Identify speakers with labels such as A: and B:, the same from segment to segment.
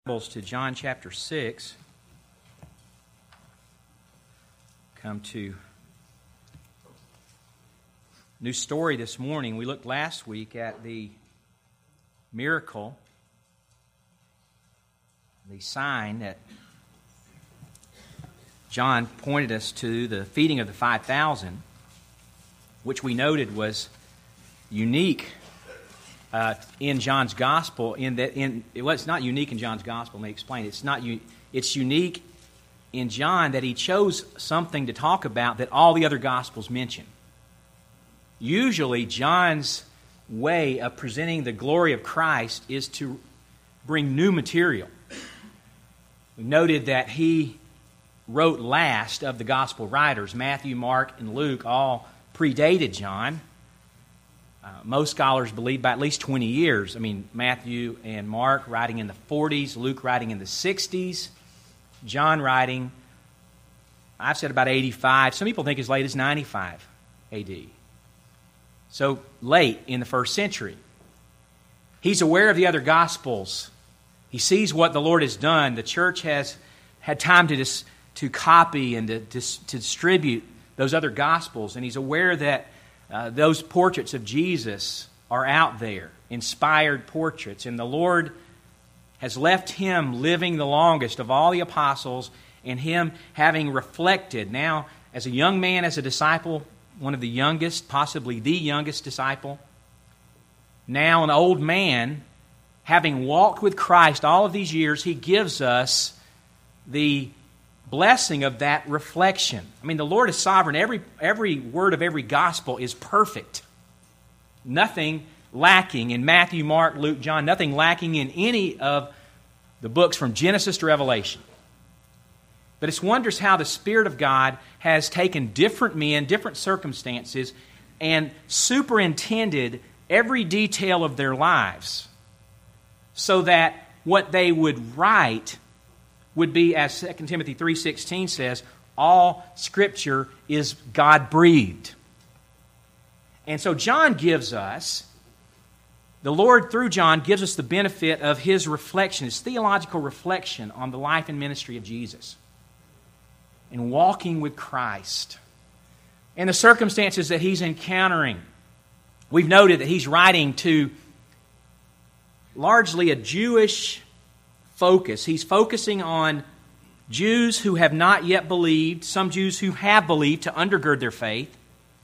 A: To John chapter 6. Come to new story this morning. We looked last week at the miracle, the sign that John pointed us to, the feeding of the 5,000, which we noted was unique in John's gospel. It's not unique in John's gospel. Let me explain. It's unique in John that he chose something to talk about that all the other gospels mention. Usually, John's way of presenting the glory of Christ is to bring new material. We noted that he wrote last of the gospel writers. Matthew, Mark, and Luke all predated John. Most scholars believe by at least 20 years. Matthew and Mark writing in the 40s, Luke writing in the 60s, John writing, I've said about 85. Some people think as late as 95 A.D. So late in the first century. He's aware of the other Gospels. He sees what the Lord has done. The church has had time to copy and to distribute those other Gospels, and he's aware that those portraits of Jesus are out there, inspired portraits, and the Lord has left him living the longest of all the apostles, and him having reflected now as a young man, as a disciple, one of the youngest, possibly the youngest disciple, now an old man, having walked with Christ all of these years, he gives us the blessing of that reflection. The Lord is sovereign. Every word of every gospel is perfect. Nothing lacking in Matthew, Mark, Luke, John. Nothing lacking in any of the books from Genesis to Revelation. But it's wondrous how the Spirit of God has taken different men, different circumstances, and superintended every detail of their lives so that what they would write would be, as 2 Timothy 3:16 says, all Scripture is God-breathed. And so John gives us, the Lord through John gives us the benefit of his reflection, his theological reflection on the life and ministry of Jesus and walking with Christ and the circumstances that he's encountering. We've noted that he's writing to largely a Jewish focus. He's focusing on Jews who have not yet believed, some Jews who have believed to undergird their faith,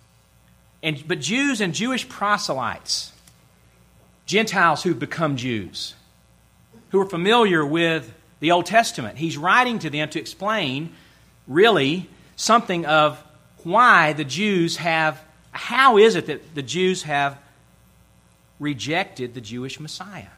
A: but Jews and Jewish proselytes, Gentiles who've become Jews, who are familiar with the Old Testament. He's writing to them to explain, really, something of why the Jews how is it that the Jews have rejected the Jewish Messiah.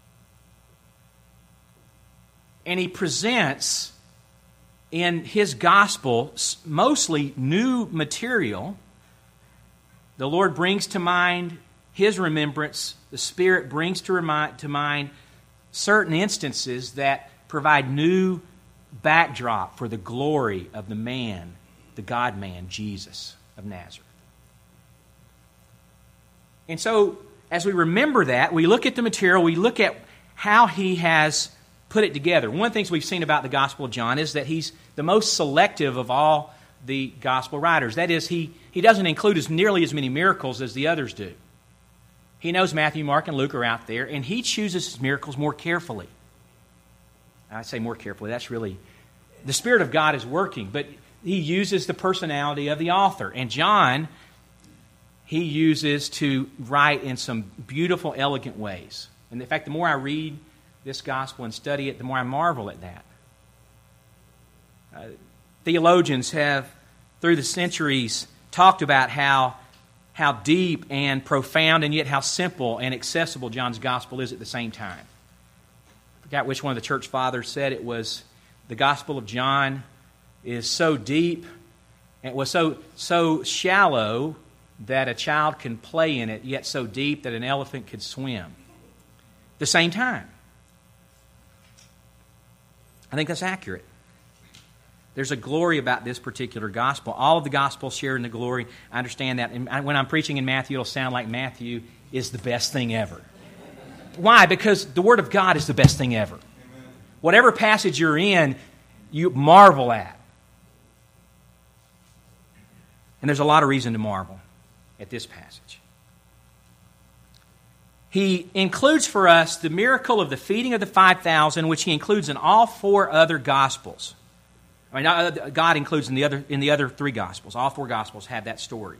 A: And he presents in his gospel mostly new material. The Lord brings to mind his remembrance. The Spirit brings to mind certain instances that provide new backdrop for the glory of the man, the God-man, Jesus of Nazareth. And so, as we remember that, we look at the material, we look at how he has put it together. One of the things we've seen about the Gospel of John is that he's the most selective of all the Gospel writers. That is, he doesn't include nearly as many miracles as the others do. He knows Matthew, Mark, and Luke are out there, and he chooses his miracles more carefully. I say more carefully, that's really... The Spirit of God is working, but he uses the personality of the author. And John, he uses to write in some beautiful, elegant ways. And in fact, the more I read this gospel and study it, the more I marvel at that. Theologians have, through the centuries, talked about how deep and profound and yet how simple and accessible John's gospel is at the same time. I forgot which one of the church fathers said it was, the Gospel of John is so deep and it was so shallow that a child can play in it, yet so deep that an elephant could swim. At the same time. I think that's accurate. There's a glory about this particular gospel. All of the gospels share in the glory. I understand that. And when I'm preaching in Matthew, it'll sound like Matthew is the best thing ever. Why? Because the Word of God is the best thing ever. Whatever passage you're in, you marvel at. And there's a lot of reason to marvel at this passage. He includes for us the miracle of the feeding of the 5,000, which he includes in all 4 other Gospels. I mean, God includes in the other 3 Gospels. All 4 Gospels have that story.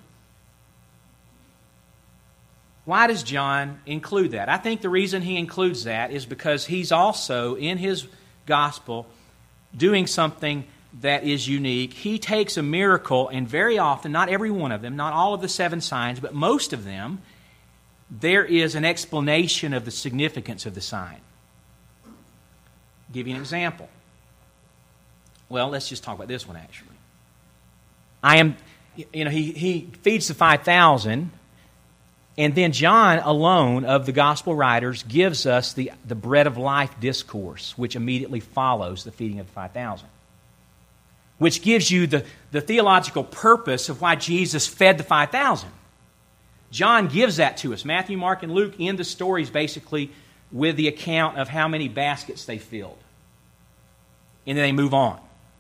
A: Why does John include that? I think the reason he includes that is because he's also, in his Gospel, doing something that is unique. He takes a miracle, and very often, not every one of them, not all of the 7 signs, but most of them, there is an explanation of the significance of the sign. I'll give you an example. Well, let's just talk about this one, actually. He feeds the 5,000, and then John alone of the gospel writers gives us the bread of life discourse, which immediately follows the feeding of the 5,000, which gives you the theological purpose of why Jesus fed the 5,000. John gives that to us. Matthew, Mark, and Luke end the stories basically with the account of how many baskets they filled. And then they move on.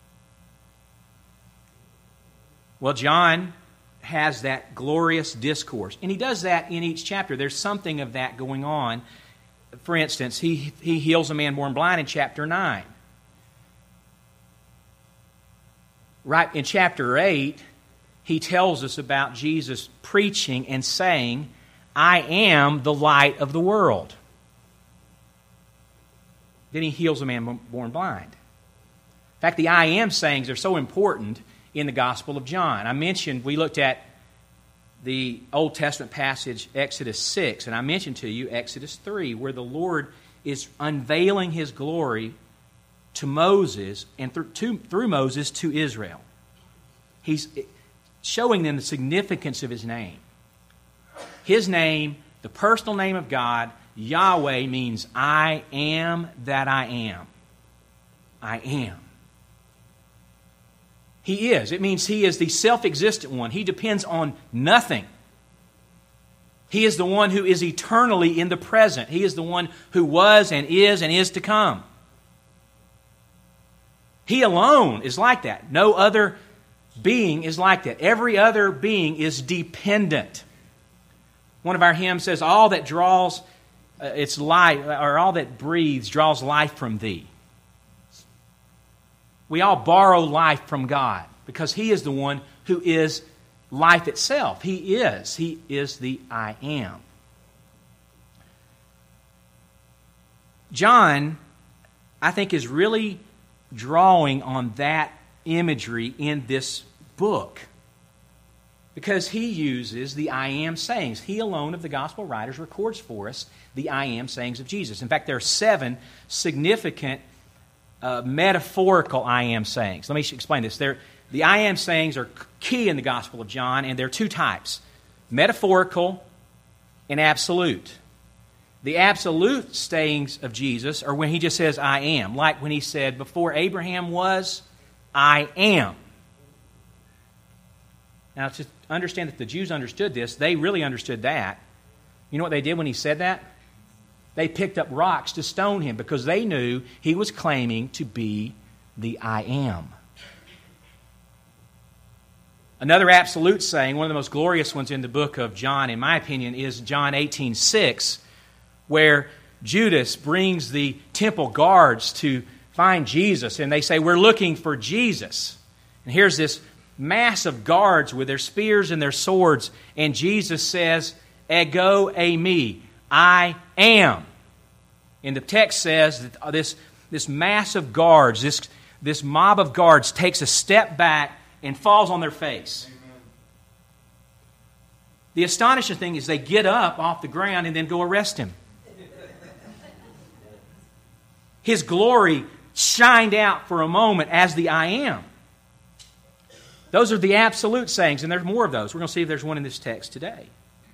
A: Well, John has that glorious discourse. And he does that in each chapter. There's something of that going on. For instance, he heals a man born blind in chapter 9. Right in chapter 8, he tells us about Jesus preaching and saying, I am the light of the world. Then he heals a man born blind. In fact, the I am sayings are so important in the Gospel of John. I mentioned, we looked at the Old Testament passage, Exodus 6, and I mentioned to you Exodus 3, where the Lord is unveiling His glory to Moses and through Moses to Israel. He's showing them the significance of His name. His name, the personal name of God, Yahweh, means I am that I am. I am. He is. It means He is the self-existent one. He depends on nothing. He is the one who is eternally in the present. He is the one who was and is to come. He alone is like that. No other being is like that. Every other being is dependent. One of our hymns says, all that draws its life, or all that breathes, draws life from Thee. We all borrow life from God because He is the one who is life itself. He is the I am. John, I think, is really drawing on that imagery in this book because he uses the I am sayings. He alone of the gospel writers records for us the I am sayings of Jesus. In fact, there are 7 significant metaphorical I am sayings. Let me explain this. The I am sayings are key in the Gospel of John, and there are 2 types, metaphorical and absolute. The absolute sayings of Jesus are when He just says, I am, like when He said, before Abraham was, I am. Now, to understand that the Jews understood this, they really understood that. You know what they did when He said that? They picked up rocks to stone Him because they knew He was claiming to be the I am. Another absolute saying, one of the most glorious ones in the book of John, in my opinion, is John 18:6, where Judas brings the temple guards to find Jesus, and they say, we're looking for Jesus. And here's this mass of guards with their spears and their swords, and Jesus says, ego eimi, I am. And the text says that this mass of guards, this mob of guards takes a step back and falls on their face. Amen. The astonishing thing is they get up off the ground and then go arrest Him. His glory shined out for a moment as the I am. Those are the absolute sayings, and there's more of those. We're going to see if there's one in this text today.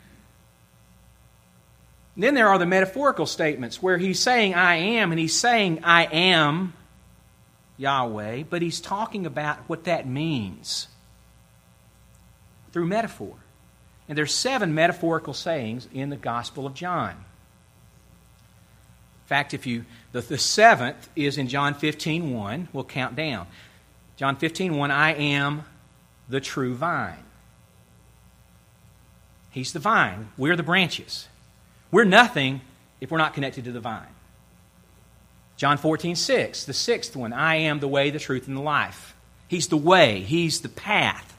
A: And then there are the metaphorical statements where He's saying I am, and He's saying I am Yahweh, but He's talking about what that means through metaphor. And there's 7 metaphorical sayings in the Gospel of John. fact, the seventh is in John 15:1. We'll count down. John 15:1, I am the true vine. He's the vine. We're the branches. We're nothing if we're not connected to the vine. John 14:6, the sixth one, I am the way, the truth, and the life. He's the way. He's the path.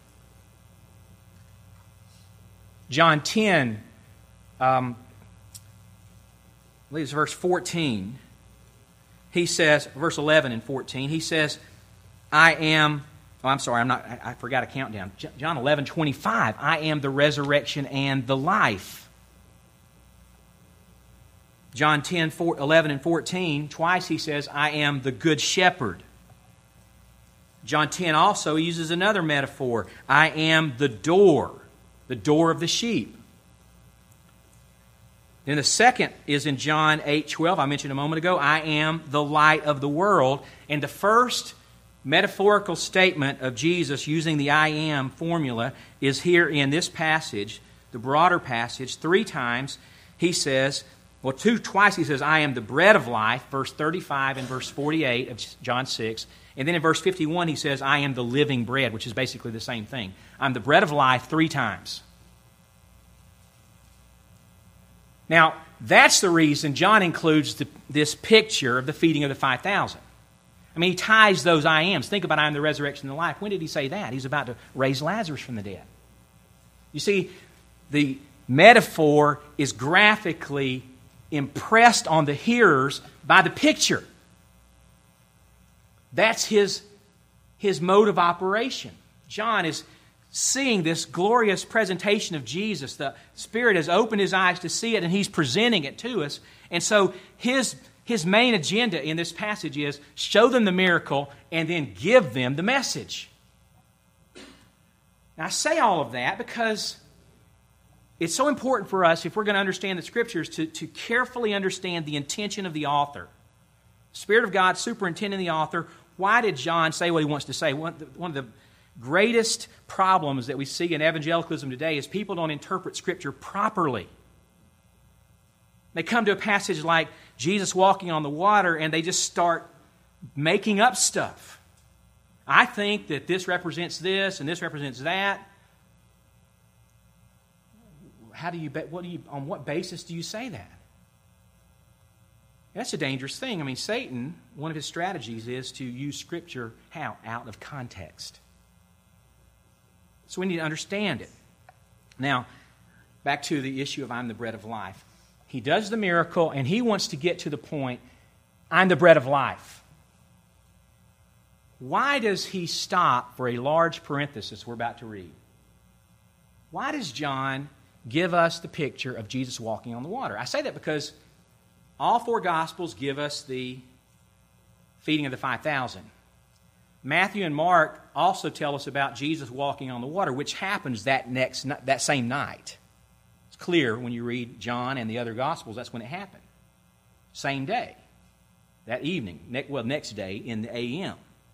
A: John 10, I believe it's verse 14. He says, verse 11 and 14, he says, I forgot a countdown. John 11:25, I am the resurrection and the life. John 10:11 and 14, twice he says, I am the good shepherd. John 10 also uses another metaphor. I am the door of the sheep. Then the second is in John 8:12, I mentioned a moment ago, I am the light of the world. And the first metaphorical statement of Jesus using the I am formula is here in this passage, the broader passage. 3 times he says, twice he says, I am the bread of life, verse 35 and verse 48 of John 6. And then in verse 51 he says, I am the living bread, which is basically the same thing. I'm the bread of life 3 times. Now, that's the reason John includes this picture of the feeding of the 5,000. I mean, he ties those I ams. Think about I am the resurrection and the life. When did he say that? He's about to raise Lazarus from the dead. You see, the metaphor is graphically impressed on the hearers by the picture. That's his mode of operation. John is seeing this glorious presentation of Jesus. The Spirit has opened his eyes to see it, and he's presenting it to us. And so his main agenda in this passage is show them the miracle and then give them the message. Now, I say all of that because it's so important for us, if we're going to understand the Scriptures, to carefully understand the intention of the author. The Spirit of God superintending the author. Why did John say what he wants to say? One of the greatest problems that we see in evangelicalism today is people don't interpret Scripture properly. They come to a passage like Jesus walking on the water and they just start making up stuff. I think that this represents this and this represents that. On what basis do you say that? That's a dangerous thing. I mean, Satan, one of his strategies is to use Scripture how? Out of context. So we need to understand it. Now, back to the issue of I'm the bread of life. He does the miracle, and he wants to get to the point, I'm the bread of life. Why does he stop for a large parenthesis we're about to read? Why does John give us the picture of Jesus walking on the water? I say that because all 4 Gospels give us the feeding of the 5,000. Matthew and Mark also tell us about Jesus walking on the water, which happens that same night. It's clear when you read John and the other Gospels, that's when it happened. Same day, that evening, next day in the a.m.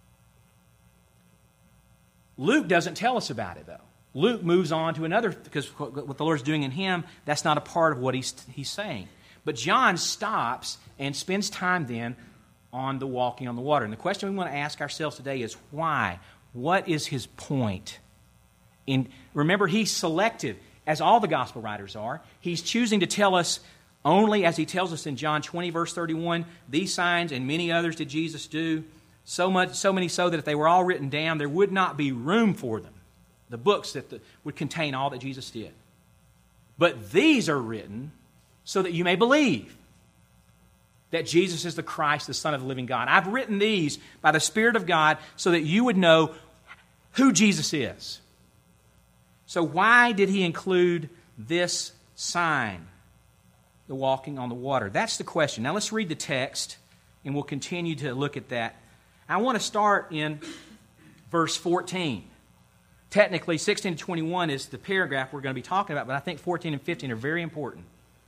A: Luke doesn't tell us about it, though. Luke moves on to another, because what the Lord's doing in him, that's not a part of what he's saying. But John stops and spends time then on the walking on the water. And the question we want to ask ourselves today is why? What is his point? Remember, he's selective, as all the gospel writers are. He's choosing to tell us only, as he tells us in John 20, verse 31, these signs and many others did Jesus do, so many so that if they were all written down, there would not be room for them, the books that would contain all that Jesus did. But these are written so that you may believe that Jesus is the Christ, the Son of the living God. I've written these by the Spirit of God so that you would know who Jesus is. So why did he include this sign, the walking on the water? That's the question. Now let's read the text, and we'll continue to look at that. I want to start in verse 14. Technically, 16 to 21 is the paragraph we're going to be talking about, but I think 14 and 15 are very important.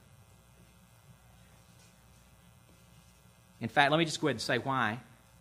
A: In fact, let me just go ahead and say why.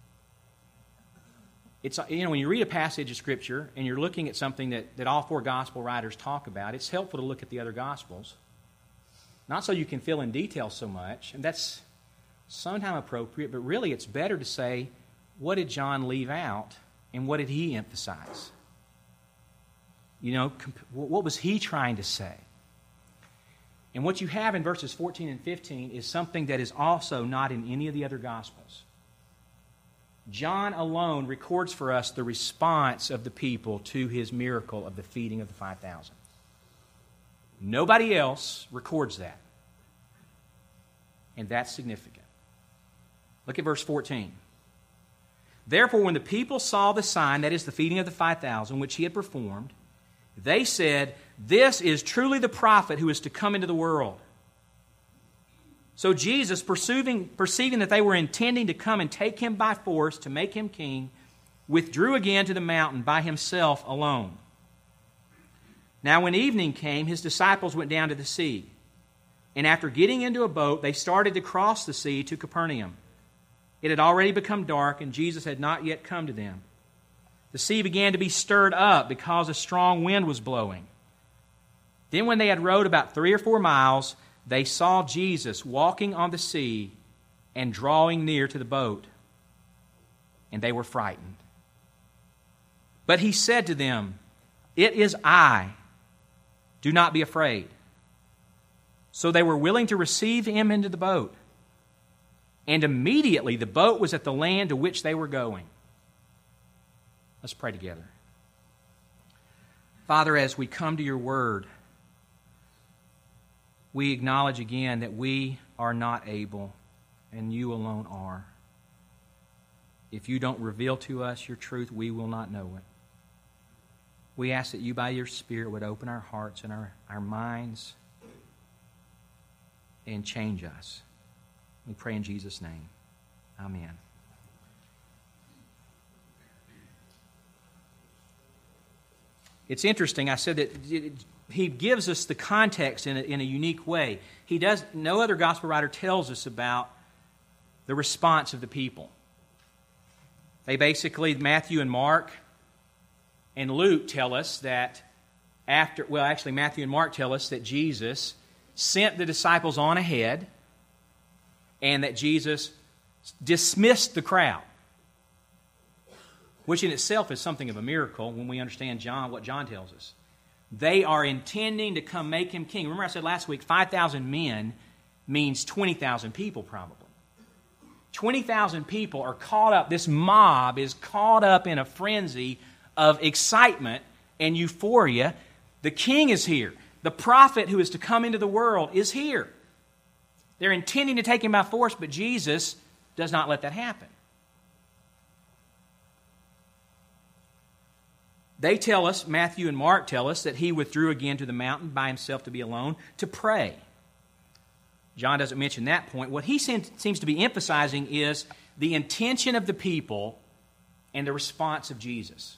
A: It's, when you read a passage of Scripture and you're looking at something that all 4 gospel writers talk about, it's helpful to look at the other gospels. Not so you can fill in details so much, and that's Sometimes appropriate, but really it's better to say, what did John leave out and what did he emphasize? You know, what was he trying to say? And what you have in verses 14 and 15 is something that is also not in any of the other Gospels. John alone records for us the response of the people to his miracle of the feeding of the 5,000. Nobody else records that. And that's significant. Look at verse 14. Therefore, when the people saw the sign, that is the feeding of the 5,000, which he had performed, they said, "This is truly the prophet who is to come into the world." So Jesus, perceiving that they were intending to come and take him by force to make him king, withdrew again to the mountain by himself alone. Now when evening came, his disciples went down to the sea. And after getting into a boat, they started to cross the sea to Capernaum. It had already become dark, and Jesus had not yet come to them. The sea began to be stirred up because a strong wind was blowing. Then when they had rowed about 3 or 4 miles, they saw Jesus walking on the sea and drawing near to the boat. And they were frightened. But he said to them, "It is I. Do not be afraid." So they were willing to receive him into the boat. And immediately the boat was at the land to which they were going. Let's pray together. Father, as we come to your word, we acknowledge again that we are not able, and you alone are. If you don't reveal to us your truth, we will not know it. We ask that you, by your Spirit, would open our hearts and our minds and change us. We pray in Jesus' name. Amen. It's interesting. I said that he gives us the context in a unique way. No other gospel writer tells us about the response of the people. They basically, Matthew and Mark and Luke tell us that Matthew and Mark tell us that Jesus sent the disciples on ahead and that Jesus dismissed the crowd, which in itself is something of a miracle when we understand what John tells us. They are intending to come make him king. Remember I said last week, 5,000 men means 20,000 people probably. 20,000 people are caught up, this mob is caught up in a frenzy of excitement and euphoria. The king is here. The prophet who is to come into the world is here. They're intending to take him by force, but Jesus does not let that happen. They tell us, Matthew and Mark tell us, that he withdrew again to the mountain by himself to be alone to pray. John doesn't mention that point. What he seems to be emphasizing is the intention of the people and the response of Jesus.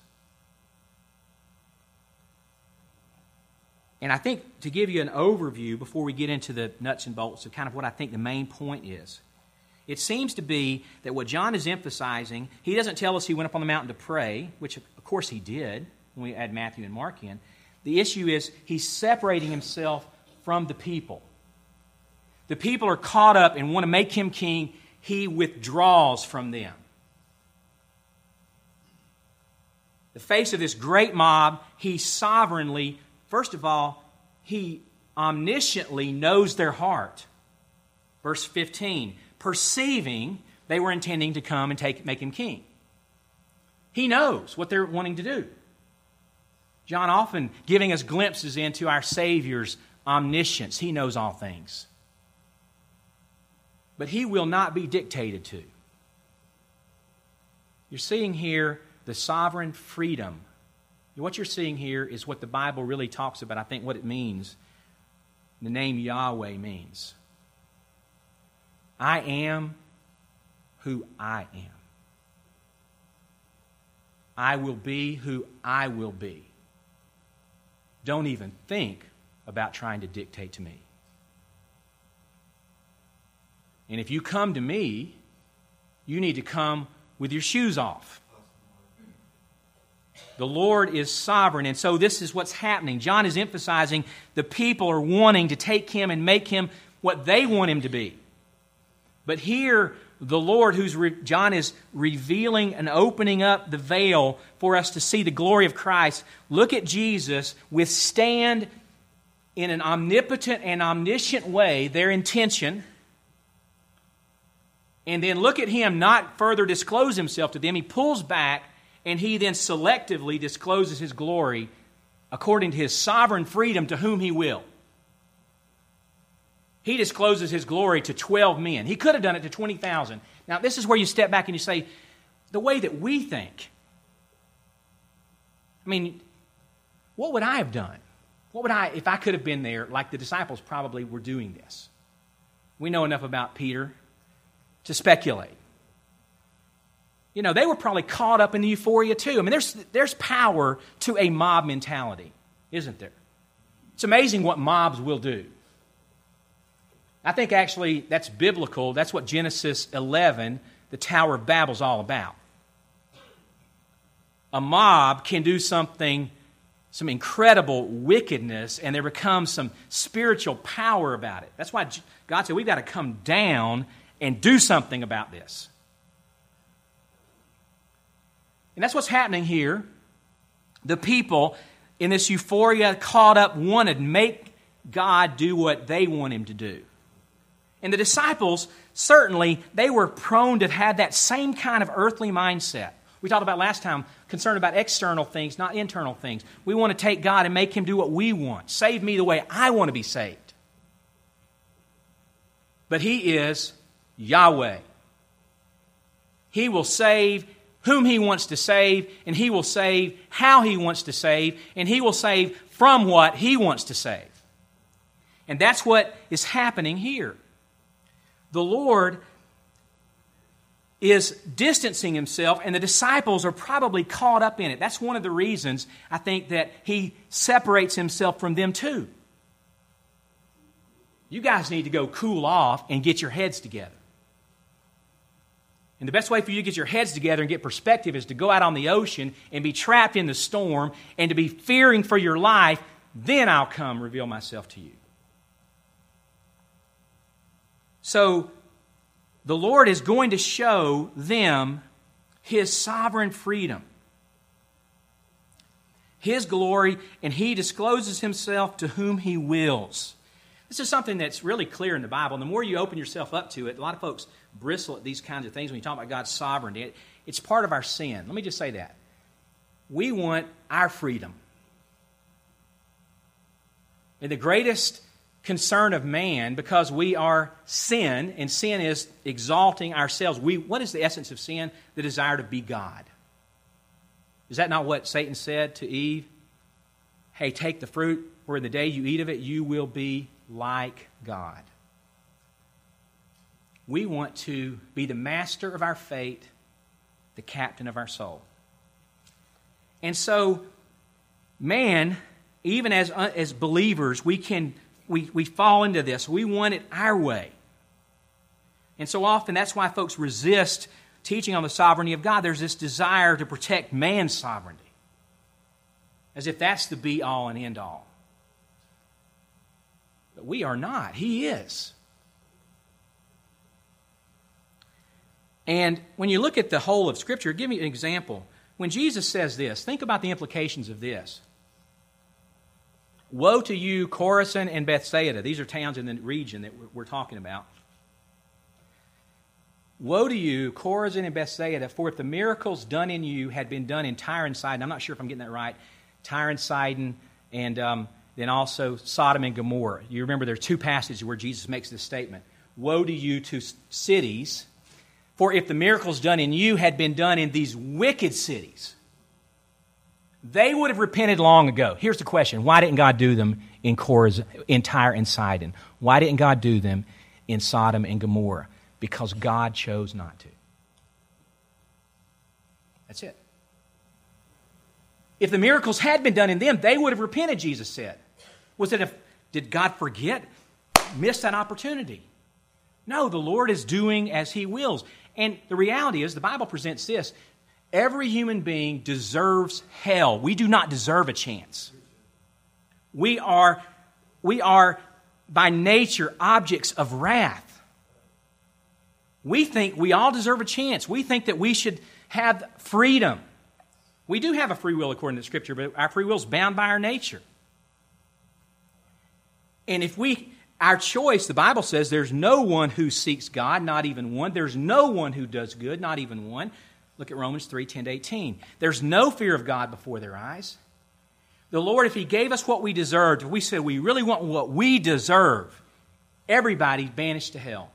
A: And I think to give you an overview before we get into the nuts and bolts of kind of what I think the main point is, it seems to be that what John is emphasizing, he doesn't tell us he went up on the mountain to pray, which of course he did when we add Matthew and Mark in. The issue is he's separating himself from the people. The people are caught up and want to make him king. He withdraws from them. The face of this great mob, he sovereignly, first of all, he omnisciently knows their heart. Verse 15, perceiving they were intending to come and make him king. He knows what they're wanting to do. John often giving us glimpses into our Savior's omniscience. He knows all things. But he will not be dictated to. You're seeing here the sovereign freedom. What you're seeing here is what the Bible really talks about. I think what it means, the name Yahweh means. I am who I am. I will be who I will be. Don't even think about trying to dictate to me. And if you come to me, you need to come with your shoes off. The Lord is sovereign, and so this is what's happening. John is emphasizing the people are wanting to take him and make him what they want him to be. But here, the Lord, John is revealing and opening up the veil for us to see the glory of Christ. Look at Jesus withstand in an omnipotent and omniscient way their intention. And then look at Him not further disclose Himself to them. He pulls back and He then selectively discloses His glory according to His sovereign freedom to whom He will. He discloses His glory to 12 men. He could have done it to 20,000. Now, this is where you step back and you say, the way that we think, I mean, what would I have done? What would I, if I could have been there, like the disciples probably were doing this? We know enough about Peter to speculate. You know, they were probably caught up in the euphoria too. I mean, there's power to a mob mentality, isn't there? It's amazing what mobs will do. I think actually that's biblical. That's what Genesis 11, the Tower of Babel, is all about. A mob can do something, some incredible wickedness, and there becomes some spiritual power about it. That's why God said we've got to come down and do something about this. And that's what's happening here. The people in this euphoria, caught up, wanted to make God do what they want Him to do. And the disciples, certainly, they were prone to have that same kind of earthly mindset. We talked about last time, concerned about external things, not internal things. We want to take God and make Him do what we want. Save me the way I want to be saved. But He is Yahweh. He will save whom He wants to save, and He will save how He wants to save, and He will save from what He wants to save. And that's what is happening here. The Lord is distancing Himself, and the disciples are probably caught up in it. That's one of the reasons, I think, that He separates Himself from them too. You guys need to go cool off and get your heads together. And the best way for you to get your heads together and get perspective is to go out on the ocean and be trapped in the storm and to be fearing for your life. Then I'll come reveal myself to you. So, the Lord is going to show them His sovereign freedom, His glory, and He discloses Himself to whom He wills. This is something that's really clear in the Bible. And the more you open yourself up to it, a lot of folks bristle at these kinds of things when you talk about God's sovereignty. It's part of our sin. Let me just say that. We want our freedom. And the greatest concern of man, because we are sin, and sin is exalting ourselves. What is the essence of sin? The desire to be God. Is that not what Satan said to Eve? Hey, take the fruit, for in the day you eat of it, you will be like God. We want to be the master of our fate, the captain of our soul. And so, man, even as believers, we fall into this. We want it our way. And so often that's why folks resist teaching on the sovereignty of God. There's this desire to protect man's sovereignty, as if that's the be-all and end-all. But we are not. He is. And when you look at the whole of Scripture, give me an example. When Jesus says this, think about the implications of this. Woe to you, Chorazin and Bethsaida. These are towns in the region that we're talking about. Woe to you, Chorazin and Bethsaida, for if the miracles done in you had been done in Tyre and Sidon, I'm not sure if I'm getting that right, Tyre and Sidon, and then also Sodom and Gomorrah. You remember there are two passages where Jesus makes this statement. Woe to you to cities, for if the miracles done in you had been done in these wicked cities, they would have repented long ago. Here's the question. Why didn't God do them in Tyre and Sidon? Why didn't God do them in Sodom and Gomorrah? Because God chose not to. That's it. If the miracles had been done in them, they would have repented, Jesus said. Did God forget? Miss that opportunity? No, the Lord is doing as He wills. And the reality is, the Bible presents this. Every human being deserves hell. We do not deserve a chance. We are by nature objects of wrath. We think we all deserve a chance. We think that we should have freedom. We do have a free will according to Scripture, but our free will is bound by our nature. And if our choice, the Bible says, there's no one who seeks God, not even one. There's no one who does good, not even one. Look at Romans 3:10-18. There's no fear of God before their eyes. The Lord, if He gave us what we deserved, if we said we really want what we deserve, everybody's banished to hell.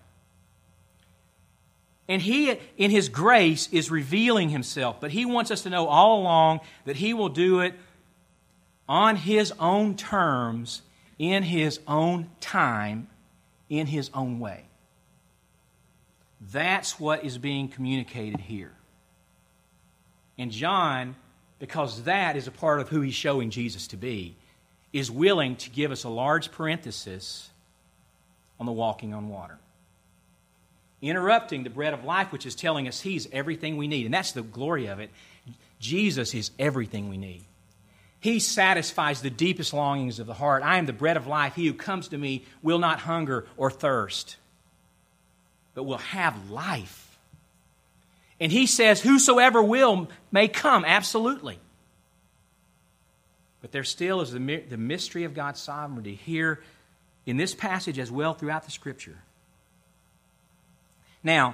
A: And He, in His grace, is revealing Himself. But He wants us to know all along that He will do it on His own terms, in His own time, in His own way. That's what is being communicated here. And John, because that is a part of who he's showing Jesus to be, is willing to give us a large parenthesis on the walking on water. Interrupting the bread of life, which is telling us He's everything we need. And that's the glory of it. Jesus is everything we need. He satisfies the deepest longings of the heart. I am the bread of life. He who comes to me will not hunger or thirst, but will have life. And He says, whosoever will may come, absolutely. But there still is the mystery of God's sovereignty here in this passage as well throughout the Scripture. Now,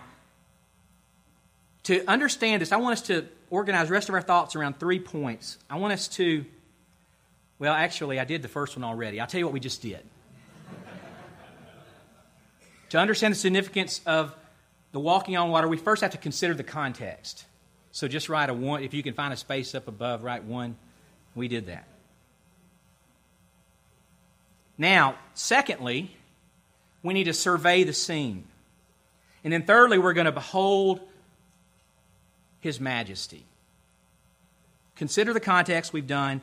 A: to understand this, I want us to organize the rest of our thoughts around 3 points. I want us to, well, actually, I did the first one already. I'll tell you what we just did. To understand the significance of the walking on water, we first have to consider the context. So just write a 1. If you can find a space up above, write 1. We did that. Now, secondly, we need to survey the scene. And then thirdly, we're going to behold His majesty. Consider the context we've done.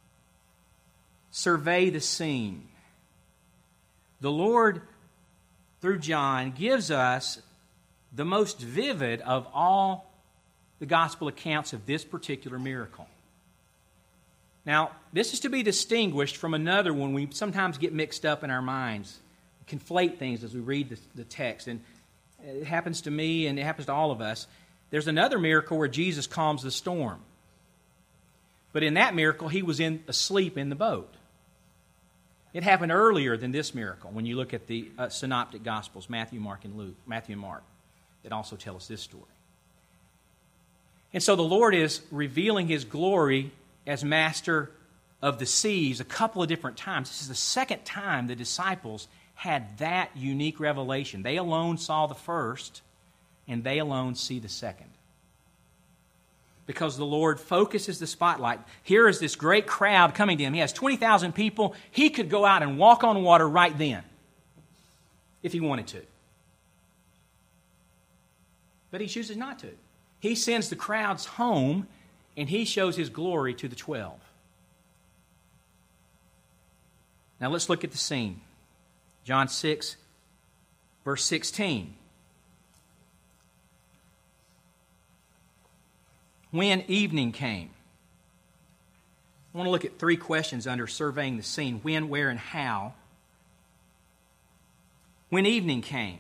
A: Survey the scene. The Lord, through John, gives us the most vivid of all the gospel accounts of this particular miracle. Now, this is to be distinguished from another one we sometimes get mixed up in our minds, conflate things as we read the text. And it happens to me and it happens to all of us. There's another miracle where Jesus calms the storm. But in that miracle, He was asleep in the boat. It happened earlier than this miracle when you look at the synoptic Gospels, Matthew, Mark, and Luke, Matthew and Mark, that also tell us this story. And so the Lord is revealing His glory as master of the seas a couple of different times. This is the second time the disciples had that unique revelation. They alone saw the first, and they alone see the second. Because the Lord focuses the spotlight. Here is this great crowd coming to Him. He has 20,000 people. He could go out and walk on water right then, if He wanted to. But He chooses not to. He sends the crowds home, and He shows His glory to the 12. Now let's look at the scene. John 6, verse 16. When evening came. I want to look at 3 questions under surveying the scene. When, where, and how. When evening came.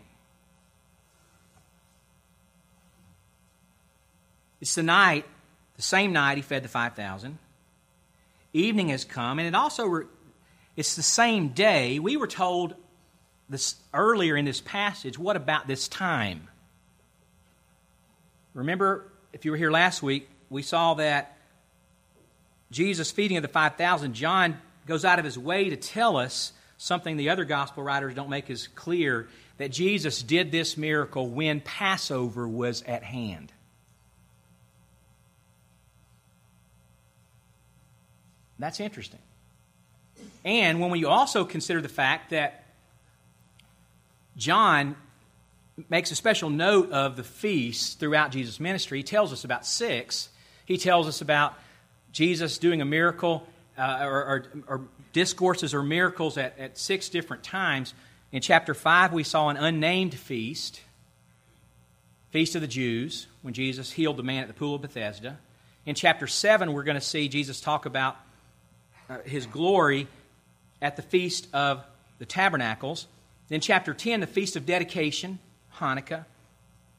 A: It's the same night He fed the 5,000. Evening has come, and it's the same day. We were told this earlier in this passage, what about this time? Remember, if you were here last week, we saw that Jesus' feeding of the 5,000, John goes out of his way to tell us something the other gospel writers don't make as clear, that Jesus did this miracle when Passover was at hand. That's interesting. And when we also consider the fact that John makes a special note of the feasts throughout Jesus' ministry, he tells us about 6. He tells us about Jesus doing a miracle or discourses or miracles at 6 different times. In chapter 5, we saw an unnamed feast, Feast of the Jews, when Jesus healed the man at the pool of Bethesda. In chapter 7, we're going to see Jesus talk about His glory at the Feast of the Tabernacles. Then chapter 10, the Feast of Dedication, Hanukkah.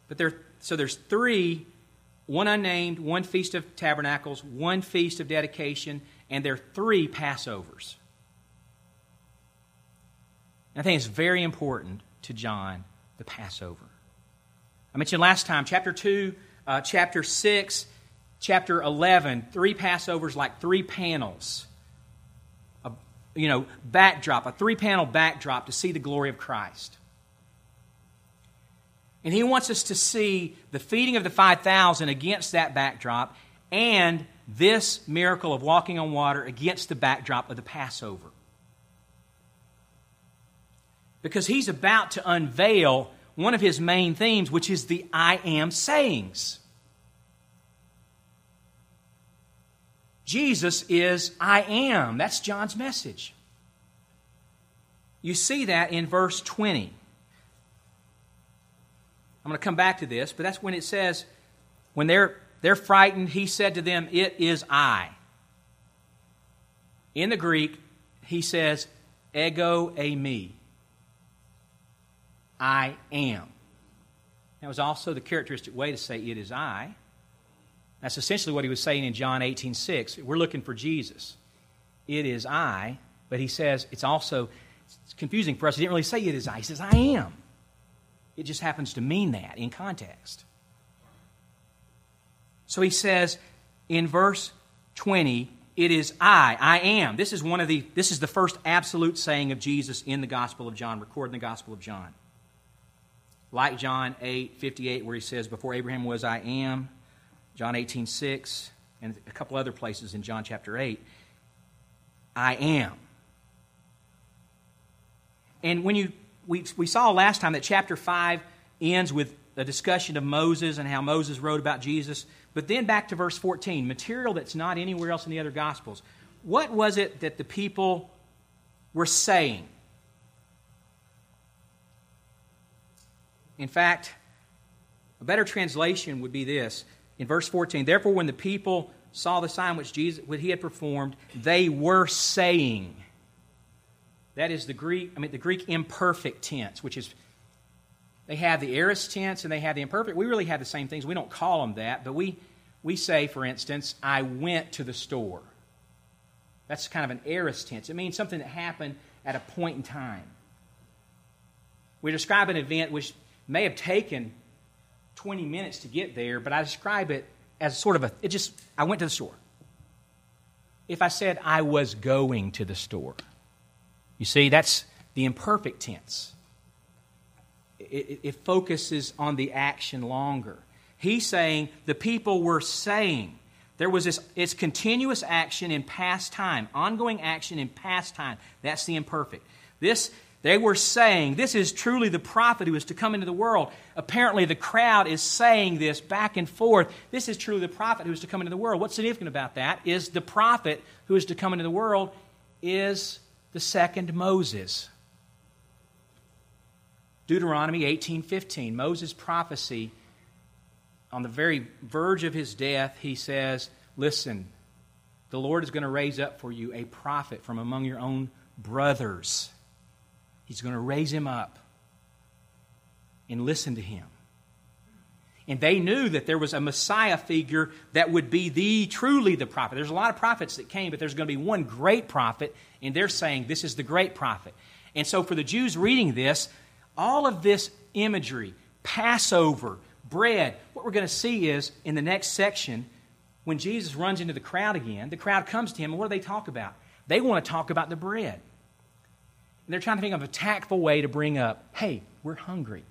A: But there's three, one unnamed, one Feast of Tabernacles, one Feast of Dedication, and there are three Passovers. And I think it's very important to John, the Passover. I mentioned last time, chapter 2, chapter 6, chapter 11, three Passovers like three panels. Backdrop, a three-panel backdrop to see the glory of Christ. And he wants us to see the feeding of the 5,000 against that backdrop and this miracle of walking on water against the backdrop of the Passover. Because he's about to unveil one of his main themes, which is the I am sayings. Jesus is I am. That's John's message. You see that in verse 20. I'm going to come back to this, but that's when it says, when they're frightened, he said to them, "It is I." In the Greek, he says, "Ego eimi." I am. That was also the characteristic way to say "it is I." That's essentially what he was saying in John 18:6. We're looking for Jesus. It is I, but he says it's confusing for us. He didn't really say it is I. He says I am. It just happens to mean that in context. So he says in verse 20, "It is I am." This is the first absolute saying of Jesus in the Gospel of John, recorded in the Gospel of John. Like John 8:58, where he says, "Before Abraham was, I am." John 18:6, and a couple other places in John chapter 8. I am. And when we saw last time that chapter 5 ends with a discussion of Moses and how Moses wrote about Jesus. But then back to verse 14, material that's not anywhere else in the other Gospels. What was it that the people were saying? In fact, a better translation would be this. In verse 14, "Therefore when the people saw the sign which he had performed, they were saying." That is the Greek imperfect tense, which is, they have the aorist tense and they have the imperfect. We really have the same things. We don't call them that, but we say, for instance, "I went to the store." That's kind of an aorist tense. It means something that happened at a point in time. We describe an event which may have taken 20 minutes to get there, but I describe it as sort of I went to the store. If I said I was going to the store, you see, that's the imperfect tense. It focuses on the action longer. He's saying the people were saying. There was it's continuous action in past time, ongoing action in past time. That's the imperfect. They were saying, "This is truly the prophet who is to come into the world." Apparently the crowd is saying this back and forth. This is truly the prophet who is to come into the world. What's significant about that is the prophet who is to come into the world is the second Moses. Deuteronomy 18:15, Moses' prophecy, on the very verge of his death, he says, "Listen, the Lord is going to raise up for you a prophet from among your own brothers. He's going to raise him up, and listen to him." And they knew that there was a Messiah figure that would be truly the prophet. There's a lot of prophets that came, but there's going to be one great prophet, and they're saying this is the great prophet. And so for the Jews reading this, all of this imagery, Passover, bread, what we're going to see is in the next section, when Jesus runs into the crowd again, the crowd comes to him, and what do they talk about? They want to talk about the bread. And they're trying to think of a tactful way to bring up, "Hey, we're hungry."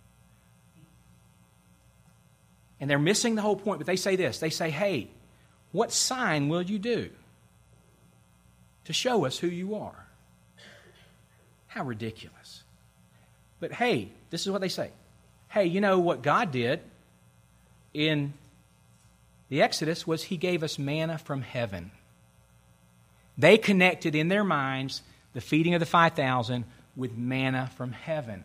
A: And they're missing the whole point, but they say this. They say, "Hey, what sign will you do to show us who you are?" How ridiculous. But hey, this is what they say. "Hey, you know what God did in the Exodus was He gave us manna from heaven." They connected in their minds the feeding of the 5,000 with manna from heaven.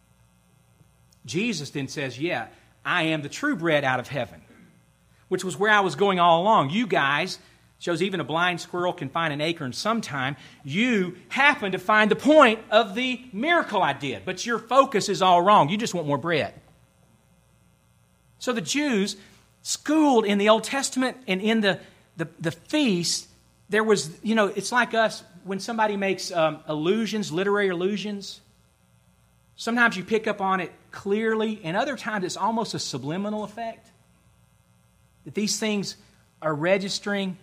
A: Jesus then says, "Yeah, I am the true bread out of heaven," which was where I was going all along. You guys, shows even a blind squirrel can find an acorn sometime. You happen to find the point of the miracle I did, but your focus is all wrong. You just want more bread. So the Jews, schooled in the Old Testament and in the feast, there was, it's like us when somebody makes allusions, literary allusions. Sometimes you pick up on it clearly, and other times it's almost a subliminal effect. That these things are registering,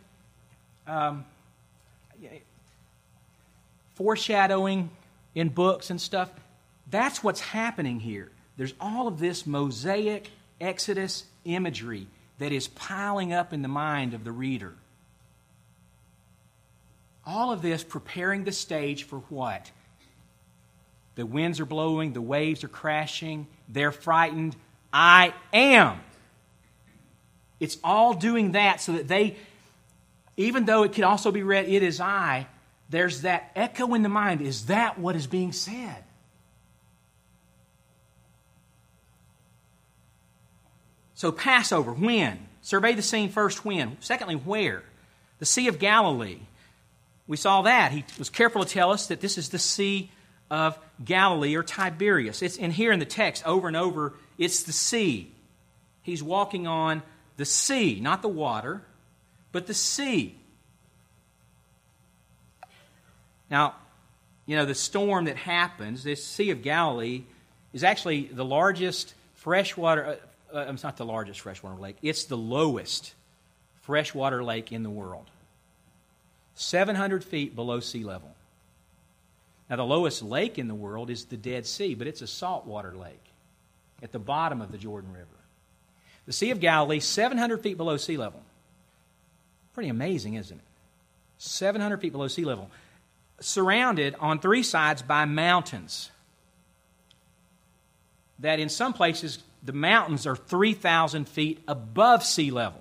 A: foreshadowing in books and stuff. That's what's happening here. There's all of this Mosaic Exodus imagery that is piling up in the mind of the reader. All of this preparing the stage for what? The winds are blowing, the waves are crashing, they're frightened. I am. It's all doing that so that they, even though it could also be read, it is I, there's that echo in the mind. Is that what is being said? So Passover, when? Survey the scene first, when? Secondly, where? The Sea of Galilee. We saw that. He was careful to tell us that this is the Sea of Galilee or Tiberias. It's in here in the text over and over, it's the sea. He's walking on the sea, not the water, but the sea. Now, the storm that happens, this Sea of Galilee, is actually the largest freshwater, it's not the largest freshwater lake, it's the lowest freshwater lake in the world. 700 feet below sea level. Now, the lowest lake in the world is the Dead Sea, but it's a saltwater lake at the bottom of the Jordan River. The Sea of Galilee, 700 feet below sea level. Pretty amazing, isn't it? 700 feet below sea level. Surrounded on three sides by mountains. That in some places, the mountains are 3,000 feet above sea level.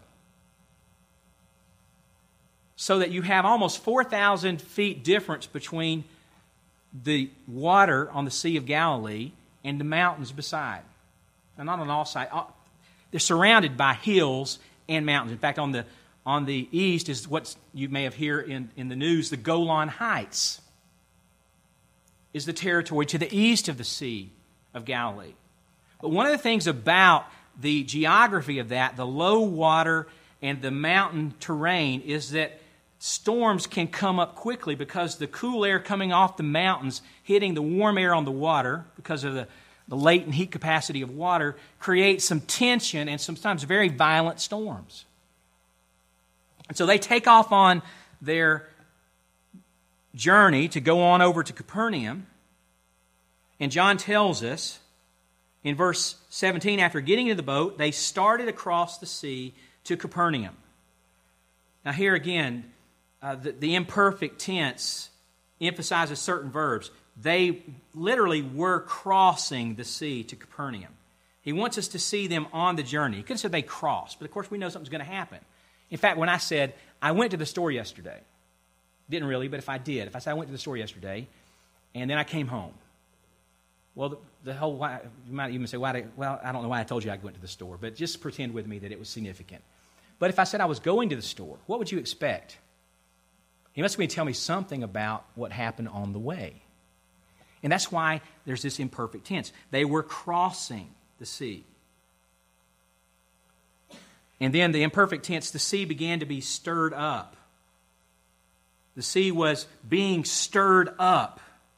A: So that you have almost 4,000 feet difference between the water on the Sea of Galilee and the mountains beside. And not on all sides. They're surrounded by hills and mountains. In fact, on the east is what you may have heard in the news, the Golan Heights is the territory to the east of the Sea of Galilee. But one of the things about the geography of that, the low water and the mountain terrain, is that storms can come up quickly because the cool air coming off the mountains hitting the warm air on the water because of the latent heat capacity of water creates some tension and sometimes very violent storms. And so they take off on their journey to go on over to Capernaum. And John tells us in verse 17, after getting into the boat, they started across the sea to Capernaum. Now here again, the imperfect tense emphasizes certain verbs. They literally were crossing the sea to Capernaum. He wants us to see them on the journey. He could have said they crossed, but of course we know something's going to happen. In fact, when I said, I went to the store yesterday, didn't really, but if I did, if I said I went to the store yesterday, and then I came home, well, the whole, you might even say, I don't know why I told you I went to the store, but just pretend with me that it was significant. But if I said I was going to the store, what would you expect? He must be telling me something about what happened on the way. And that's why there's this imperfect tense. They were crossing the sea. And then the imperfect tense, the sea began to be stirred up. The sea was being stirred up.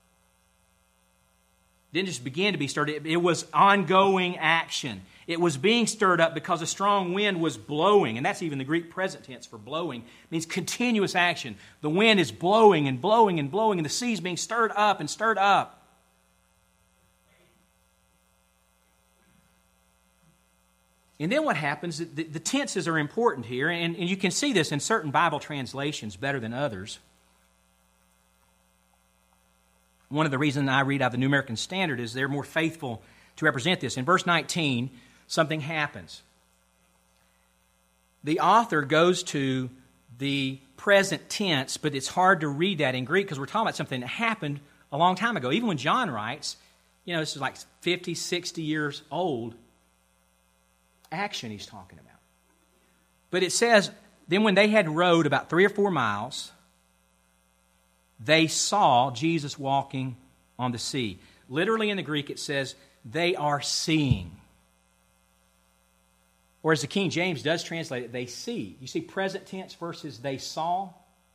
A: It didn't just begin to be stirred, it was ongoing action. It was being stirred up because a strong wind was blowing, and that's even the Greek present tense for blowing. It means continuous action. The wind is blowing and blowing and blowing, and the sea is being stirred up and stirred up. And then what happens, the tenses are important here, and you can see this in certain Bible translations better than others. One of the reasons I read out the New American Standard is they're more faithful to represent this. In verse 19, something happens. The author goes to the present tense, but it's hard to read that in Greek because we're talking about something that happened a long time ago. Even when John writes, this is like 50, 60 years old action he's talking about. But it says, then when they had rowed about 3 or 4 miles, they saw Jesus walking on the sea. Literally in the Greek it says, they are seeing. Or as the King James does translate it, they see. You see present tense versus they saw?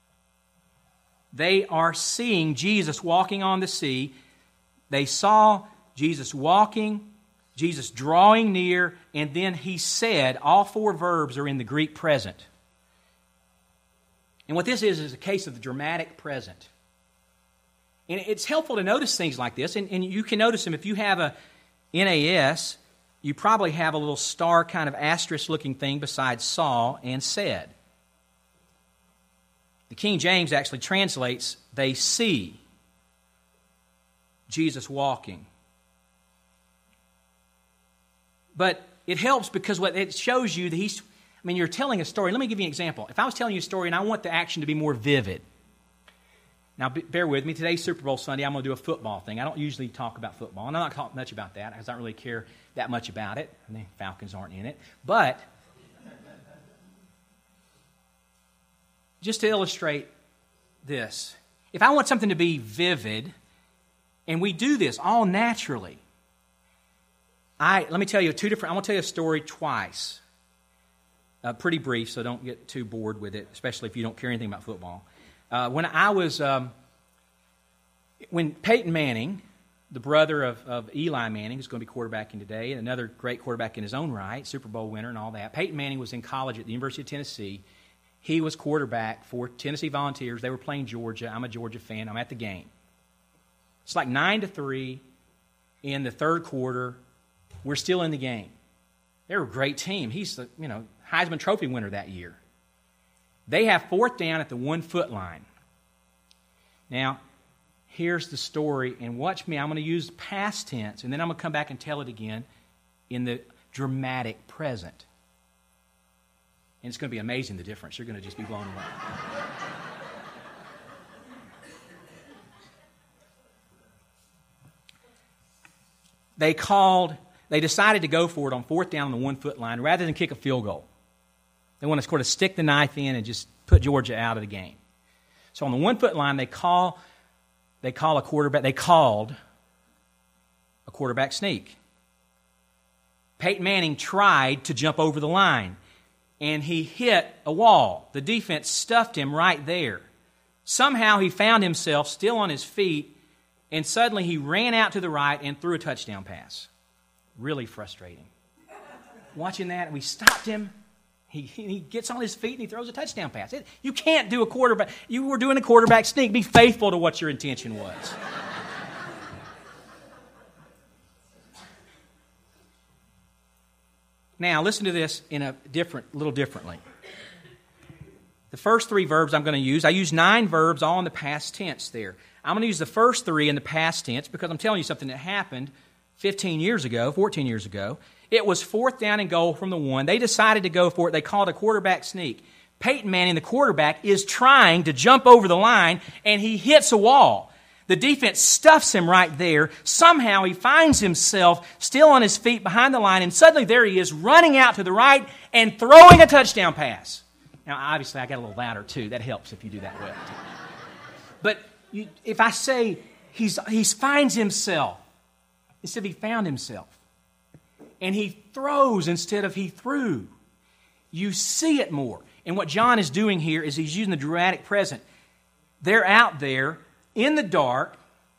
A: They are seeing Jesus walking on the sea. They saw Jesus walking, Jesus drawing near, and then he said, all four verbs are in the Greek present. And what this is a case of the dramatic present. And it's helpful to notice things like this, and you can notice them if you have a NAS. You probably have a little star kind of asterisk-looking thing beside saw and said. The King James actually translates, they see Jesus walking. But it helps because what it shows you that you're telling a story. Let me give you an example. If I was telling you a story and I want the action to be more vivid. Now, bear with me. Today's Super Bowl Sunday. I'm going to do a football thing. I don't usually talk about football, and I'm not talking much about that because I don't really care that much about it. The Falcons aren't in it. But just to illustrate this, if I want something to be vivid, and we do this all naturally, let me tell you I want to tell you a story twice. Pretty brief, so don't get too bored with it, especially if you don't care anything about football. When Peyton Manning, the brother of Eli Manning, who's going to be quarterbacking today, and another great quarterback in his own right, Super Bowl winner and all that, Peyton Manning was in college at the University of Tennessee. He was quarterback for Tennessee Volunteers. They were playing Georgia. I'm a Georgia fan. I'm at the game. It's like 9-3 in the third quarter. We're still in the game. They're a great team. He's the Heisman Trophy winner that year. They have fourth down at the 1-foot line. Now, here's the story, and watch me. I'm going to use past tense, and then I'm going to come back and tell it again in the dramatic present. And it's going to be amazing, the difference. You're going to just be blown away. They decided to go for it on fourth down on the 1-foot line rather than kick a field goal. They want to sort of stick the knife in and just put Georgia out of the game. So on the 1-foot line, they called a quarterback sneak. Peyton Manning tried to jump over the line, and he hit a wall. The defense stuffed him right there. Somehow he found himself still on his feet, and suddenly he ran out to the right and threw a touchdown pass. Really frustrating. Watching that, we stopped him. He gets on his feet and he throws a touchdown pass. You can't do a quarterback. You were doing a quarterback sneak. Be faithful to what your intention was. Now, listen to this in a little differently. The first three verbs I'm going to use, I use 9 verbs all in the past tense there. I'm going to use the first 3 in the past tense because I'm telling you something that happened 14 years ago. It was fourth down and goal from the 1. They decided to go for it. They called a quarterback sneak. Peyton Manning, the quarterback, is trying to jump over the line, and he hits a wall. The defense stuffs him right there. Somehow he finds himself still on his feet behind the line, and suddenly there he is running out to the right and throwing a touchdown pass. Now, obviously, I got a little louder, too. That helps if you do that well. But if I say he finds himself, instead of he found himself, and he throws instead of he threw, you see it more. And what John is doing here is he's using the dramatic present. They're out there in the dark.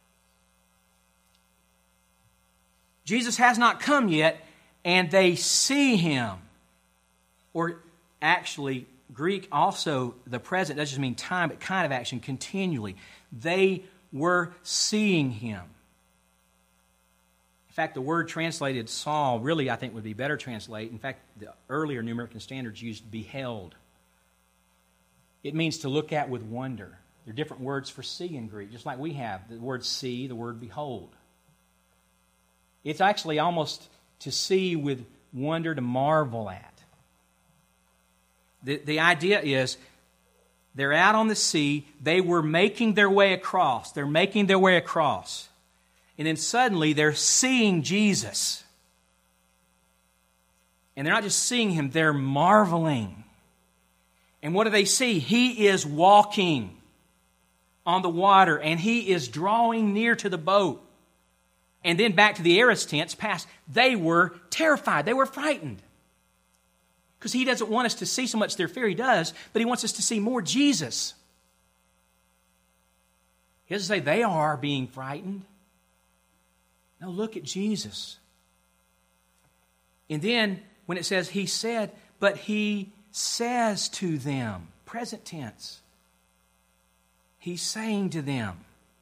A: Jesus has not come yet, and they see him. Or actually, Greek also, the present doesn't just mean time, but kind of action, continually. They were seeing him. In fact, the word translated saw really, I think, would be better translated. In fact, the earlier New American Standards used beheld. It means to look at with wonder. There are different words for see in Greek, just like we have. The word see, the word behold. It's actually almost to see with wonder, to marvel at. The idea is they're out on the sea. They were making their way across. They're making their way across. And then suddenly they're seeing Jesus. And they're not just seeing him, they're marveling. And what do they see? He is walking on the water, and he is drawing near to the boat. And then back to the aorist tense, past. They were terrified. They were frightened. Because he doesn't want us to see so much their fear. He does, but he wants us to see more Jesus. He doesn't say they are being frightened. No, look at Jesus. And then when it says he said, but he says to them, present tense. He's saying to them.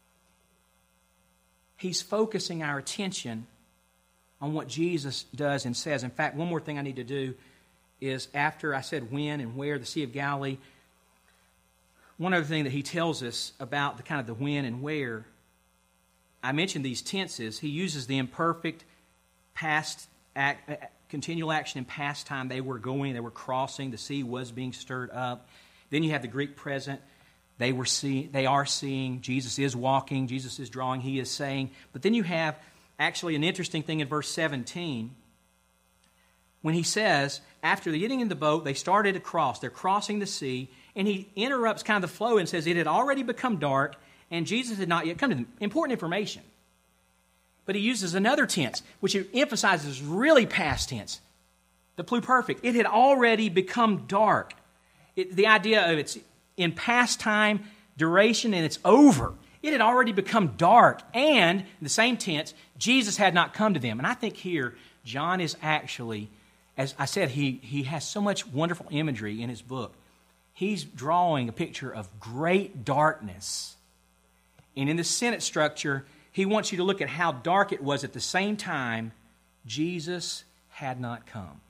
A: He's focusing our attention on what Jesus does and says. In fact, one more thing I need to do is after I said when and where, the Sea of Galilee, one other thing that he tells us about the kind of the when and where, I mentioned these tenses. He uses the imperfect past continual action in past time. They were going, they were crossing, the sea was being stirred up. Then you have the Greek present. They are seeing, Jesus is walking, Jesus is drawing, he is saying. But then you have actually an interesting thing in verse 17. When he says, after getting in the boat, they started to cross. They're crossing the sea, and he interrupts kind of the flow and says it had already become dark, and Jesus had not yet come to them. Important information. But he uses another tense, which emphasizes really past tense. The pluperfect. It had already become dark. The idea of it's in past time, duration, and it's over. It had already become dark. And, in the same tense, Jesus had not come to them. And I think here, John is actually, as I said, he has so much wonderful imagery in his book. He's drawing a picture of great darkness. And in the sentence structure, he wants you to look at how dark it was at the same time Jesus had not come.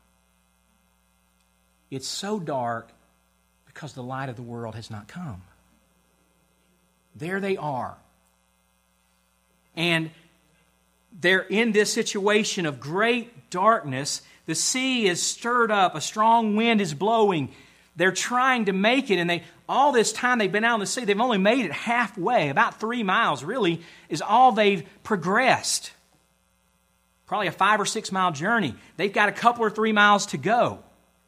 A: It's so dark because the light of the world has not come. There they are. And they're in this situation of great darkness. The sea is stirred up. A strong wind is blowing. They're trying to make it. And all this time they've been out on the sea, they've only made it halfway. About 3 miles, really, is all they've progressed. Probably a 5 or 6 mile journey. They've got a couple or 3 miles to go.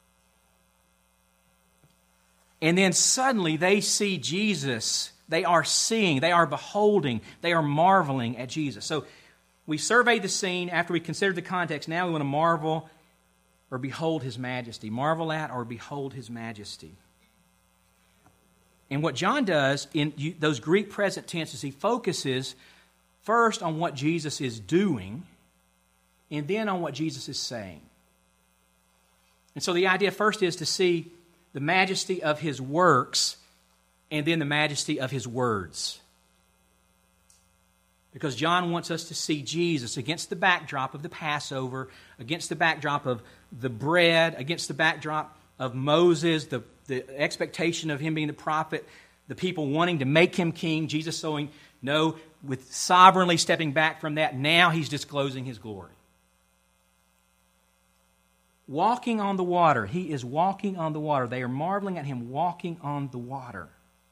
A: And then suddenly they see Jesus. They are seeing, they are beholding, they are marveling at Jesus. So we surveyed the scene after we considered the context. Now we want to marvel or behold His majesty. Marvel at or behold His majesty. And what John does in those Greek present tenses, he focuses first on what Jesus is doing and then on what Jesus is saying. And so the idea first is to see the majesty of His works, and then the majesty of His words. Because John wants us to see Jesus against the backdrop of the Passover, against the backdrop of the bread, against the backdrop of Moses, the expectation of him being the prophet, the people wanting to make him king, Jesus saying, no, with sovereignly stepping back from that, now He's disclosing His glory. Walking on the water. He is walking on the water. They are marveling at Him walking on the water.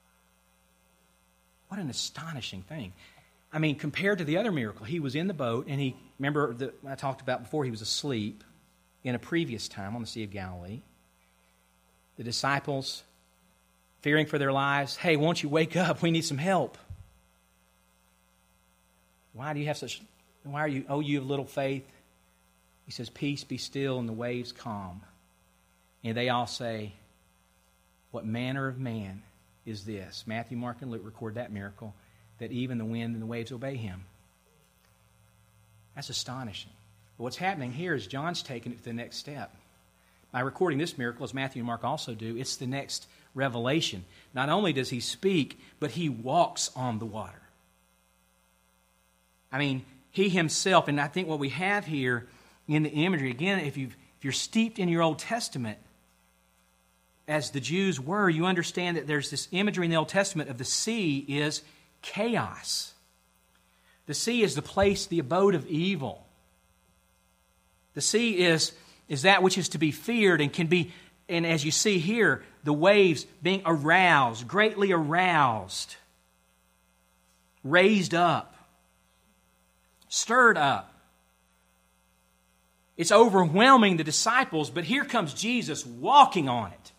A: What an astonishing thing. I mean, compared to the other miracle, He was in the boat, and remember I talked about before, He was asleep in a previous time on the Sea of Galilee. The disciples, fearing for their lives, hey, won't you wake up? We need some help. Why are you, oh, you have little faith? He says, peace, be still, and the waves calm. And they all say, what manner of man is this? Matthew, Mark, and Luke record that miracle, that even the wind and the waves obey Him. That's astonishing. But what's happening here is John's taking it to the next step. By recording this miracle, as Matthew and Mark also do, it's the next revelation. Not only does He speak, but He walks on the water. I mean, He Himself, and I think what we have here in the imagery, again, if you're steeped in your Old Testament, as the Jews were, you understand that there's this imagery in the Old Testament of the sea is chaos. The sea is the place, the abode of evil. The sea is that which is to be feared and can be, and as you see here, the waves being aroused, greatly aroused, raised up, stirred up. It's overwhelming the disciples, but here comes Jesus walking on it.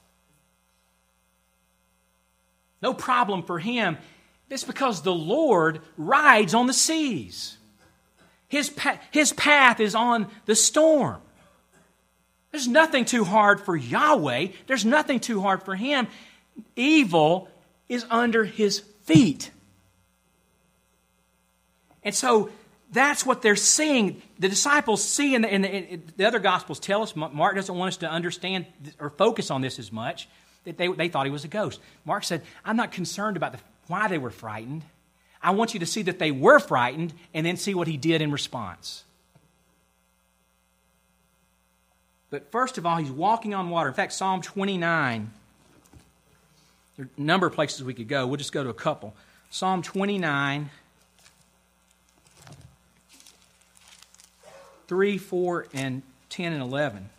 A: No problem for Him. It's because the Lord rides on the seas. His path is on the storm. There's nothing too hard for Yahweh. There's nothing too hard for Him. Evil is under His feet. And so that's what they're seeing. The disciples see, in the other Gospels tell us, Mark doesn't want us to understand or focus on this as much, that they thought He was a ghost. Mark said, I'm not concerned about why they were frightened. I want you to see that they were frightened and then see what He did in response. But first of all, He's walking on water. In fact, Psalm 29, there are a number of places we could go. We'll just go to a couple. Psalm 29, 3, 4, and 10 and 11.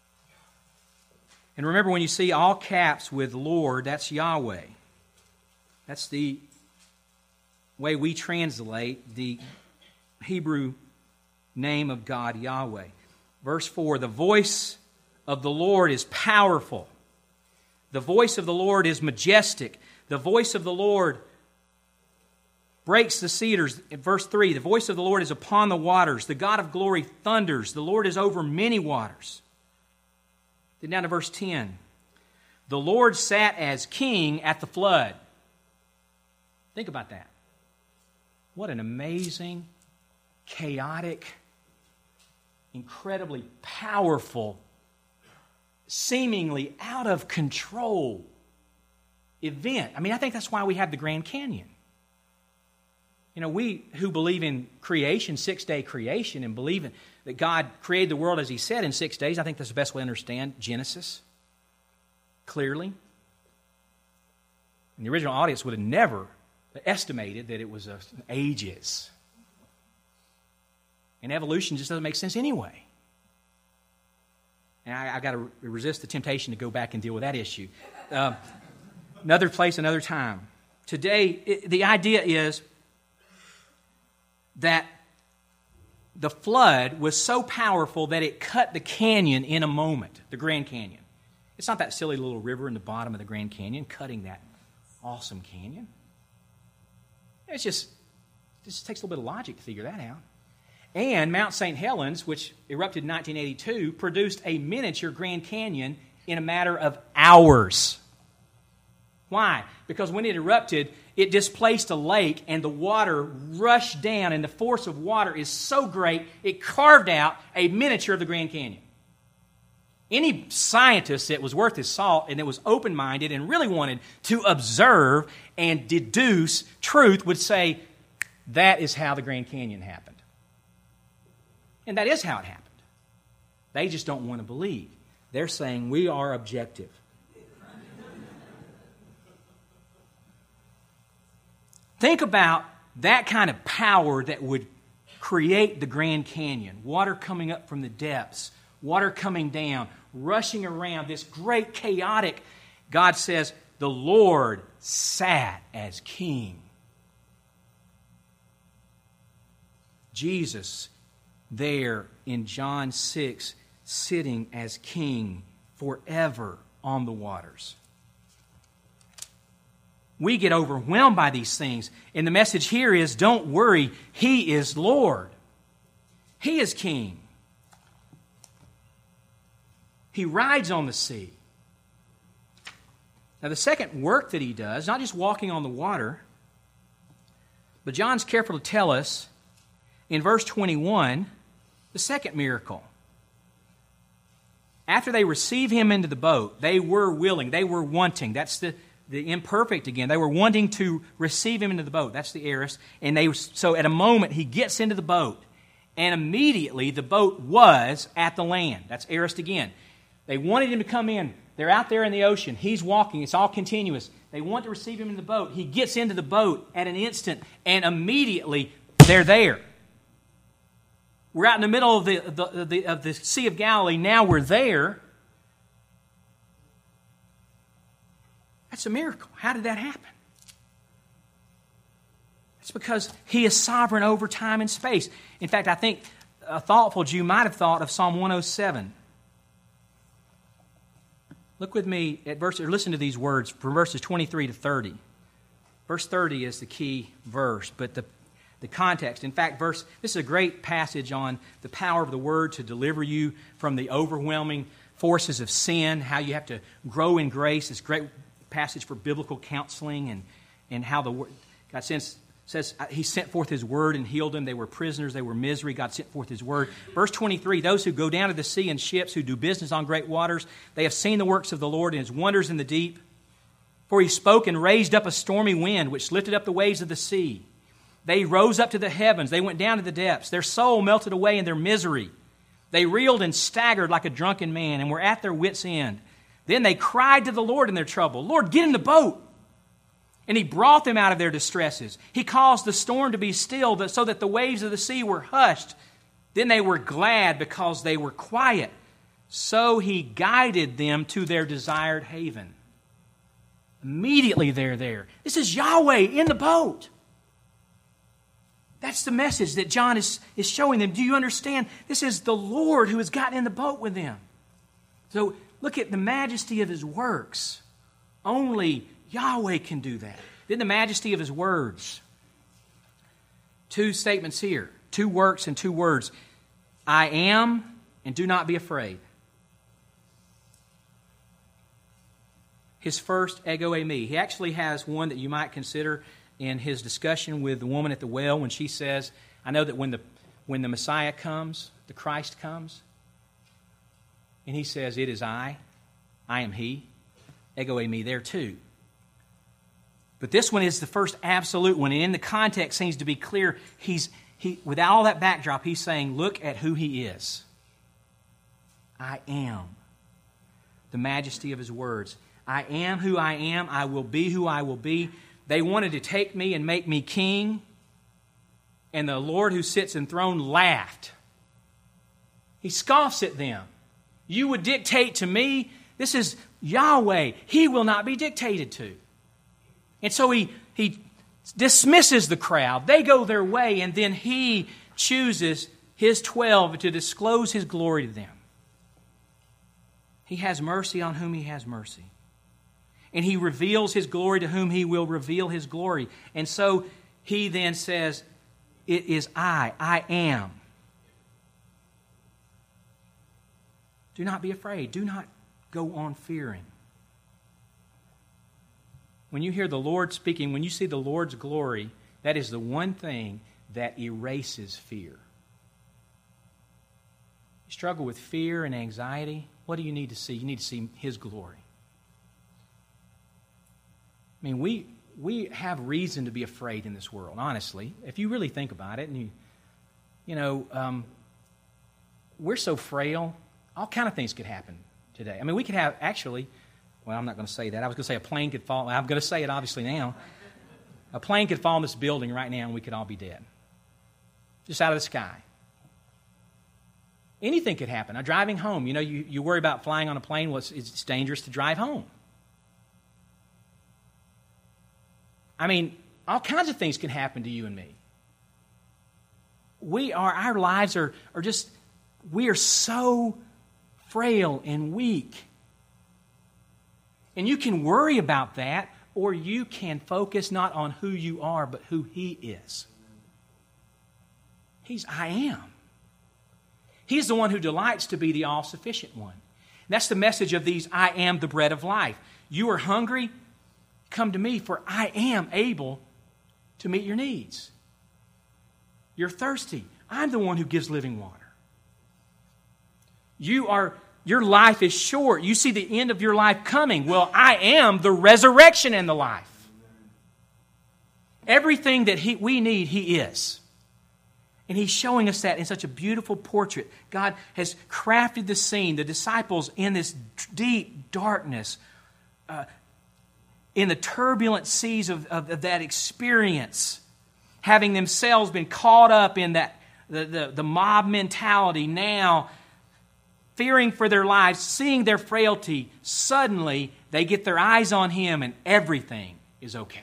A: And remember, when you see all caps with Lord, that's Yahweh. That's the way we translate the Hebrew name of God, Yahweh. Verse 4, the voice of the Lord is powerful. The voice of the Lord is majestic. The voice of the Lord breaks the cedars. In verse 3, the voice of the Lord is upon the waters. The God of glory thunders. The Lord is over many waters. Then down to verse 10. The Lord sat as king at the flood. Think about that. What an amazing, chaotic, incredibly powerful, seemingly out of control event. I mean, I think that's why we have the Grand Canyon. You know, we who believe in creation, six-day creation, and believe that God created the world as He said in 6 days, I think that's the best way to understand Genesis clearly. And the original audience would have never estimated that it was ages. And evolution just doesn't make sense anyway. And I got to resist the temptation to go back and deal with that issue. Another place, another time. Today, the idea is that the flood was so powerful that it cut the canyon in a moment, the Grand Canyon. It's not that silly little river in the bottom of the Grand Canyon cutting that awesome canyon. It just takes a little bit of logic to figure that out. And Mount St. Helens, which erupted in 1982, produced a miniature Grand Canyon in a matter of hours. Why? Because when it erupted, it displaced a lake and the water rushed down, and the force of water is so great, it carved out a miniature of the Grand Canyon. Any scientist that was worth his salt and that was open-minded and really wanted to observe and deduce truth would say, that is how the Grand Canyon happened. And that is how it happened. They just don't want to believe. They're saying we are objective. Think about that kind of power that would create the Grand Canyon. Water coming up from the depths, water coming down, rushing around, this great chaotic. God says, the Lord sat as king. Jesus there in John 6, sitting as king forever on the waters. We get overwhelmed by these things. And the message here is, don't worry, He is Lord. He is king. He rides on the sea. Now the second work that He does, not just walking on the water, but John's careful to tell us in verse 21, the second miracle. After they receive Him into the boat, they were willing, they were wanting. That's the imperfect again. They were wanting to receive Him into the boat. That's the aorist. And so at a moment, He gets into the boat, and immediately the boat was at the land. That's aorist again. They wanted Him to come in. They're out there in the ocean. He's walking. It's all continuous. They want to receive Him in the boat. He gets into the boat at an instant, and immediately they're there. We're out in the middle of the Sea of Galilee. Now we're there. That's a miracle. How did that happen? It's because He is sovereign over time and space. In fact, I think a thoughtful Jew might have thought of Psalm 107. Look with me at listen to these words from verses 23 to 30. Verse 30 is the key verse, but the context. In fact, this is a great passage on the power of the Word to deliver you from the overwhelming forces of sin, how you have to grow in grace. It's a great passage for biblical counseling and how the Word, God says He sent forth His Word and healed them. They were prisoners. They were misery. God sent forth His Word. Verse 23, those who go down to the sea in ships, who do business on great waters, they have seen the works of the Lord and His wonders in the deep. For He spoke and raised up a stormy wind, which lifted up the waves of the sea. They rose up to the heavens. They went down to the depths. Their soul melted away in their misery. They reeled and staggered like a drunken man and were at their wits' end. Then they cried to the Lord in their trouble, Lord, get in the boat. And He brought them out of their distresses. He caused the storm to be still so that the waves of the sea were hushed. Then they were glad because they were quiet. So He guided them to their desired haven. Immediately they're there. This is Yahweh in the boat. That's the message that John is showing them. Do you understand? This is the Lord who has gotten in the boat with them. So look at the majesty of His works. Only Yahweh can do that. Then the majesty of His words. Two statements here. 2 works and 2 words. I am, and do not be afraid. His first ego eimi. He actually has one that you might consider in his discussion with the woman at the well when she says, I know that when the Messiah comes, the Christ comes, and He says, it is I am He. Ego eimi there too. But this one is the first absolute one, and in the context seems to be clear. Without all that backdrop, He's saying, look at who He is. I am. The majesty of His words. I am who I am. I will be who I will be. They wanted to take me and make me king, and the Lord who sits enthroned laughed. He scoffs at them. You would dictate to me? This is Yahweh. He will not be dictated to. And so he dismisses the crowd. They go their way, and then He chooses His 12 to disclose His glory to them. He has mercy on whom He has mercy. And He reveals His glory to whom He will reveal His glory. And so He then says, it is I am. Do not be afraid. Do not go on fearing. When you hear the Lord speaking, when you see the Lord's glory, that is the one thing that erases fear. You struggle with fear and anxiety, what do you need to see? You need to see His glory. I mean, we have reason to be afraid in this world, honestly. If you really think about it, and we're so frail. All kind of things could happen today. I mean, we could have actually. Well, I'm not going to say that. I was going to say a plane could fall. I'm going to say it obviously now. A plane could fall in this building right now, and we could all be dead, just out of the sky. Anything could happen. Now, driving home, you worry about flying on a plane. Well, it's dangerous to drive home. I mean, all kinds of things can happen to you and me. Our lives are just, we are so frail and weak. And you can worry about that, or you can focus not on who you are, but who He is. He's I am. He's the one who delights to be the all-sufficient one. And that's the message of these I am the bread of life. You are hungry? Come to me, for I am able to meet your needs. You're thirsty. I'm the one who gives living water. Your life is short. You see the end of your life coming. Well, I am the resurrection and the life. Everything that we need, He is. And He's showing us that in such a beautiful portrait. God has crafted the scene. The disciples in this deep darkness, in the turbulent seas of that experience, having themselves been caught up in that the mob mentality, now fearing for their lives, seeing their frailty, suddenly they get their eyes on Him and everything is okay.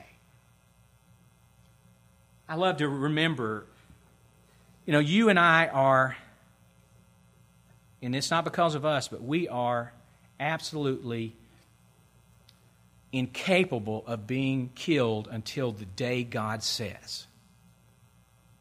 A: I love to remember, you and I are, and it's not because of us, but we are absolutely incapable of being killed until the day God says.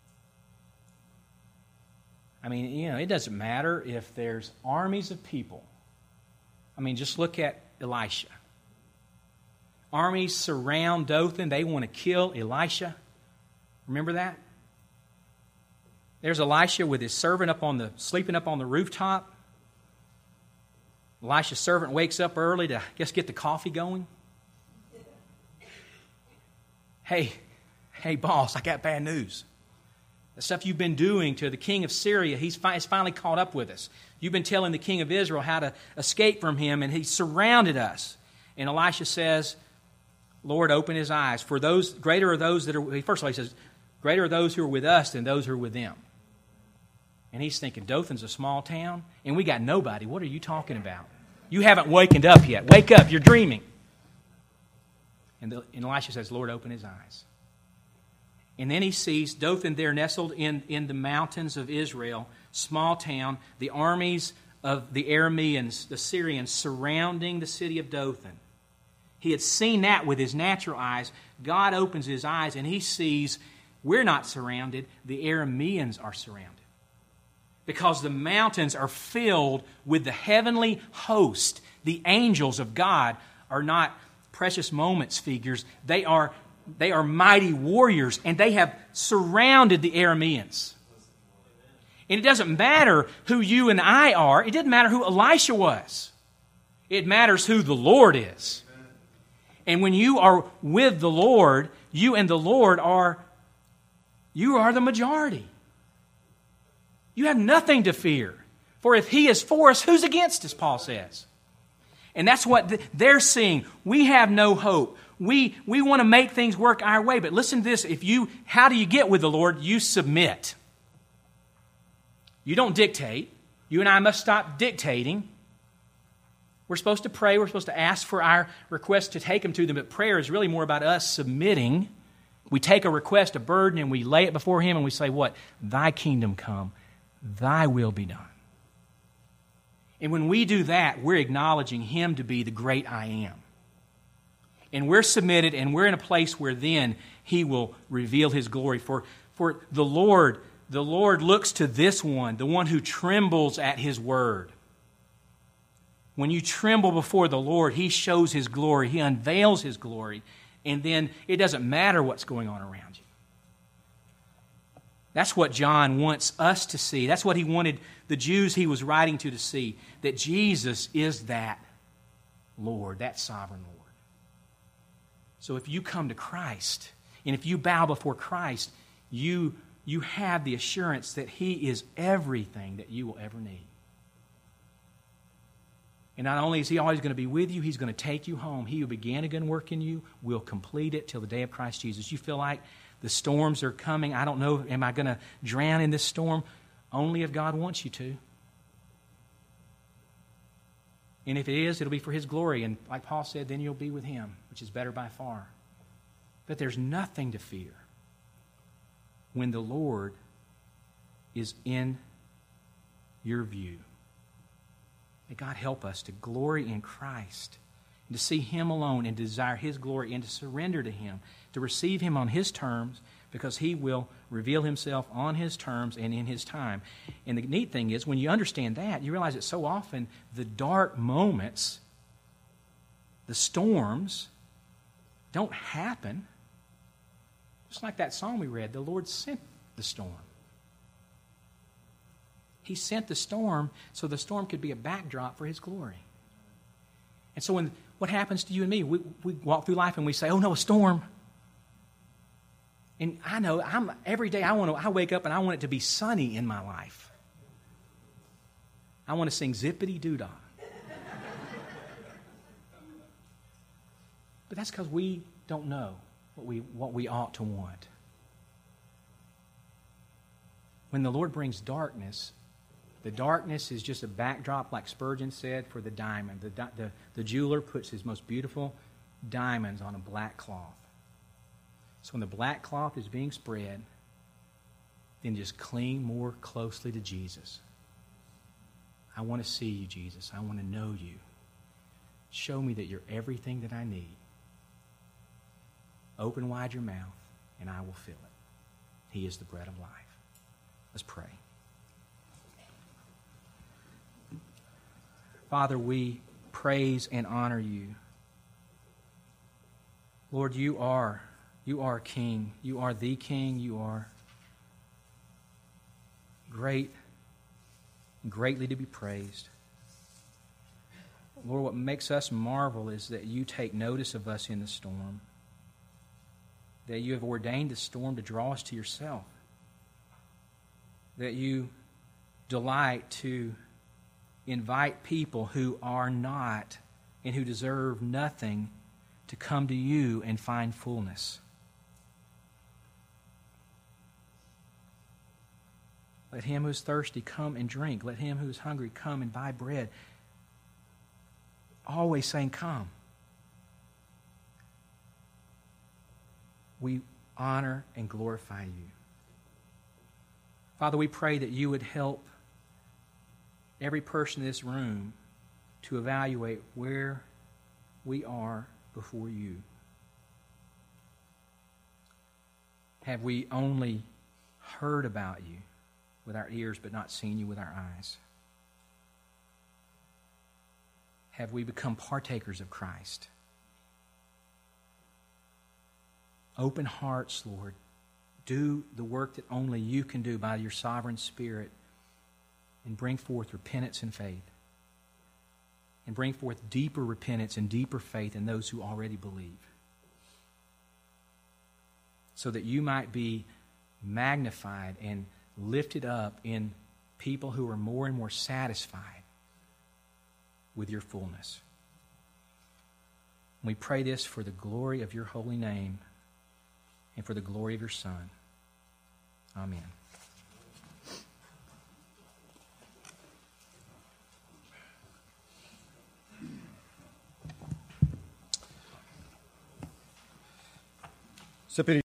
A: I mean, it doesn't matter if there's armies of people. I mean, just look at Elisha. Armies surround Dothan. They want to kill Elisha. Remember that? There's Elisha with his servant sleeping up on the rooftop. Elisha's servant wakes up early to just get the coffee going. Hey, boss, I got bad news. The stuff you've been doing to the king of Syria, he's finally caught up with us. You've been telling the king of Israel how to escape from him, and he's surrounded us. And Elisha says, Lord, open his eyes. For those, greater are those that are, first of all, he says, greater are those who are with us than those who are with them. And he's thinking, Dothan's a small town, and we got nobody. What are you talking about? You haven't wakened up yet. Wake up, you're dreaming. And Elisha says, Lord, open his eyes. And then he sees Dothan there nestled in the mountains of Israel, small town, the armies of the Arameans, the Syrians, surrounding the city of Dothan. He had seen that with his natural eyes. God opens his eyes and he sees we're not surrounded, the Arameans are surrounded. Because the mountains are filled with the heavenly host. The angels of God are not precious moments figures. They are mighty warriors, and they have surrounded the Arameans. And it doesn't matter who you and I are. It didn't matter who Elisha was. It matters who the Lord is. And when you are with the Lord, you and the Lord are the majority. You have nothing to fear. For if He is for us, who's against us, Paul says. And that's what they're seeing. We have no hope. We want to make things work our way. But listen to this. How do you get with the Lord? You submit. You don't dictate. You and I must stop dictating. We're supposed to pray. We're supposed to ask for our requests to take them to them. But prayer is really more about us submitting. We take a request, a burden, and we lay it before Him and we say, what? Thy kingdom come. Thy will be done. And when we do that, we're acknowledging Him to be the great I am. And we're submitted, and we're in a place where then He will reveal His glory. For the Lord looks to this one, the one who trembles at His word. When you tremble before the Lord, He shows His glory. He unveils His glory. And then it doesn't matter what's going on around you. That's what John wants us to see. That's what he wanted the Jews he was writing to see. That Jesus is that Lord, that sovereign Lord. So if you come to Christ, and if you bow before Christ, you have the assurance that He is everything that you will ever need. And not only is He always going to be with you, He's going to take you home. He who began a good work in you will complete it till the day of Christ Jesus. You feel like the storms are coming. I don't know, am I going to drown in this storm? Only if God wants you to. And if it is, it'll be for His glory. And like Paul said, then you'll be with Him, which is better by far. But there's nothing to fear when the Lord is in your view. May God help us to glory in Christ, and to see Him alone and desire His glory and to surrender to Him, to receive Him on His terms, because He will reveal Himself on His terms and in His time. And the neat thing is, when you understand that, you realize that so often the dark moments, the storms, don't happen. Just like that song we read, the Lord sent the storm. He sent the storm so the storm could be a backdrop for His glory. And so what happens to you and me? We walk through life and we say, oh no, a storm. And I know, every day I wake up and I want it to be sunny in my life. I want to sing zippity-doo-dah. But that's because we don't know what we ought to want. When the Lord brings darkness, the darkness is just a backdrop, like Spurgeon said, for the diamond. The jeweler puts his most beautiful diamonds on a black cloth. So when the black cloth is being spread, then just cling more closely to Jesus. I want to see you, Jesus. I want to know you. Show me that you're everything that I need. Open wide your mouth, and I will fill it. He is the bread of life. Let's pray. Father, we praise and honor you. Lord, you are King. You are the King. You are great, greatly to be praised. Lord, what makes us marvel is that you take notice of us in the storm, that you have ordained the storm to draw us to yourself, that you delight to invite people who are not and who deserve nothing to come to you and find fullness. Let him who is thirsty come and drink. Let him who is hungry come and buy bread. Always saying, come. We honor and glorify you. Father, we pray that you would help every person in this room to evaluate where we are before you. Have we only heard about you with our ears but not seen you with our eyes? Have we become partakers of Christ? Open hearts, Lord. Do the work that only you can do by your sovereign Spirit and bring forth repentance and faith. And bring forth deeper repentance and deeper faith in those who already believe. So that you might be magnified and lifted up in people who are more and more satisfied with your fullness. We pray this for the glory of your holy name and for the glory of your Son. Amen.
B: Sipping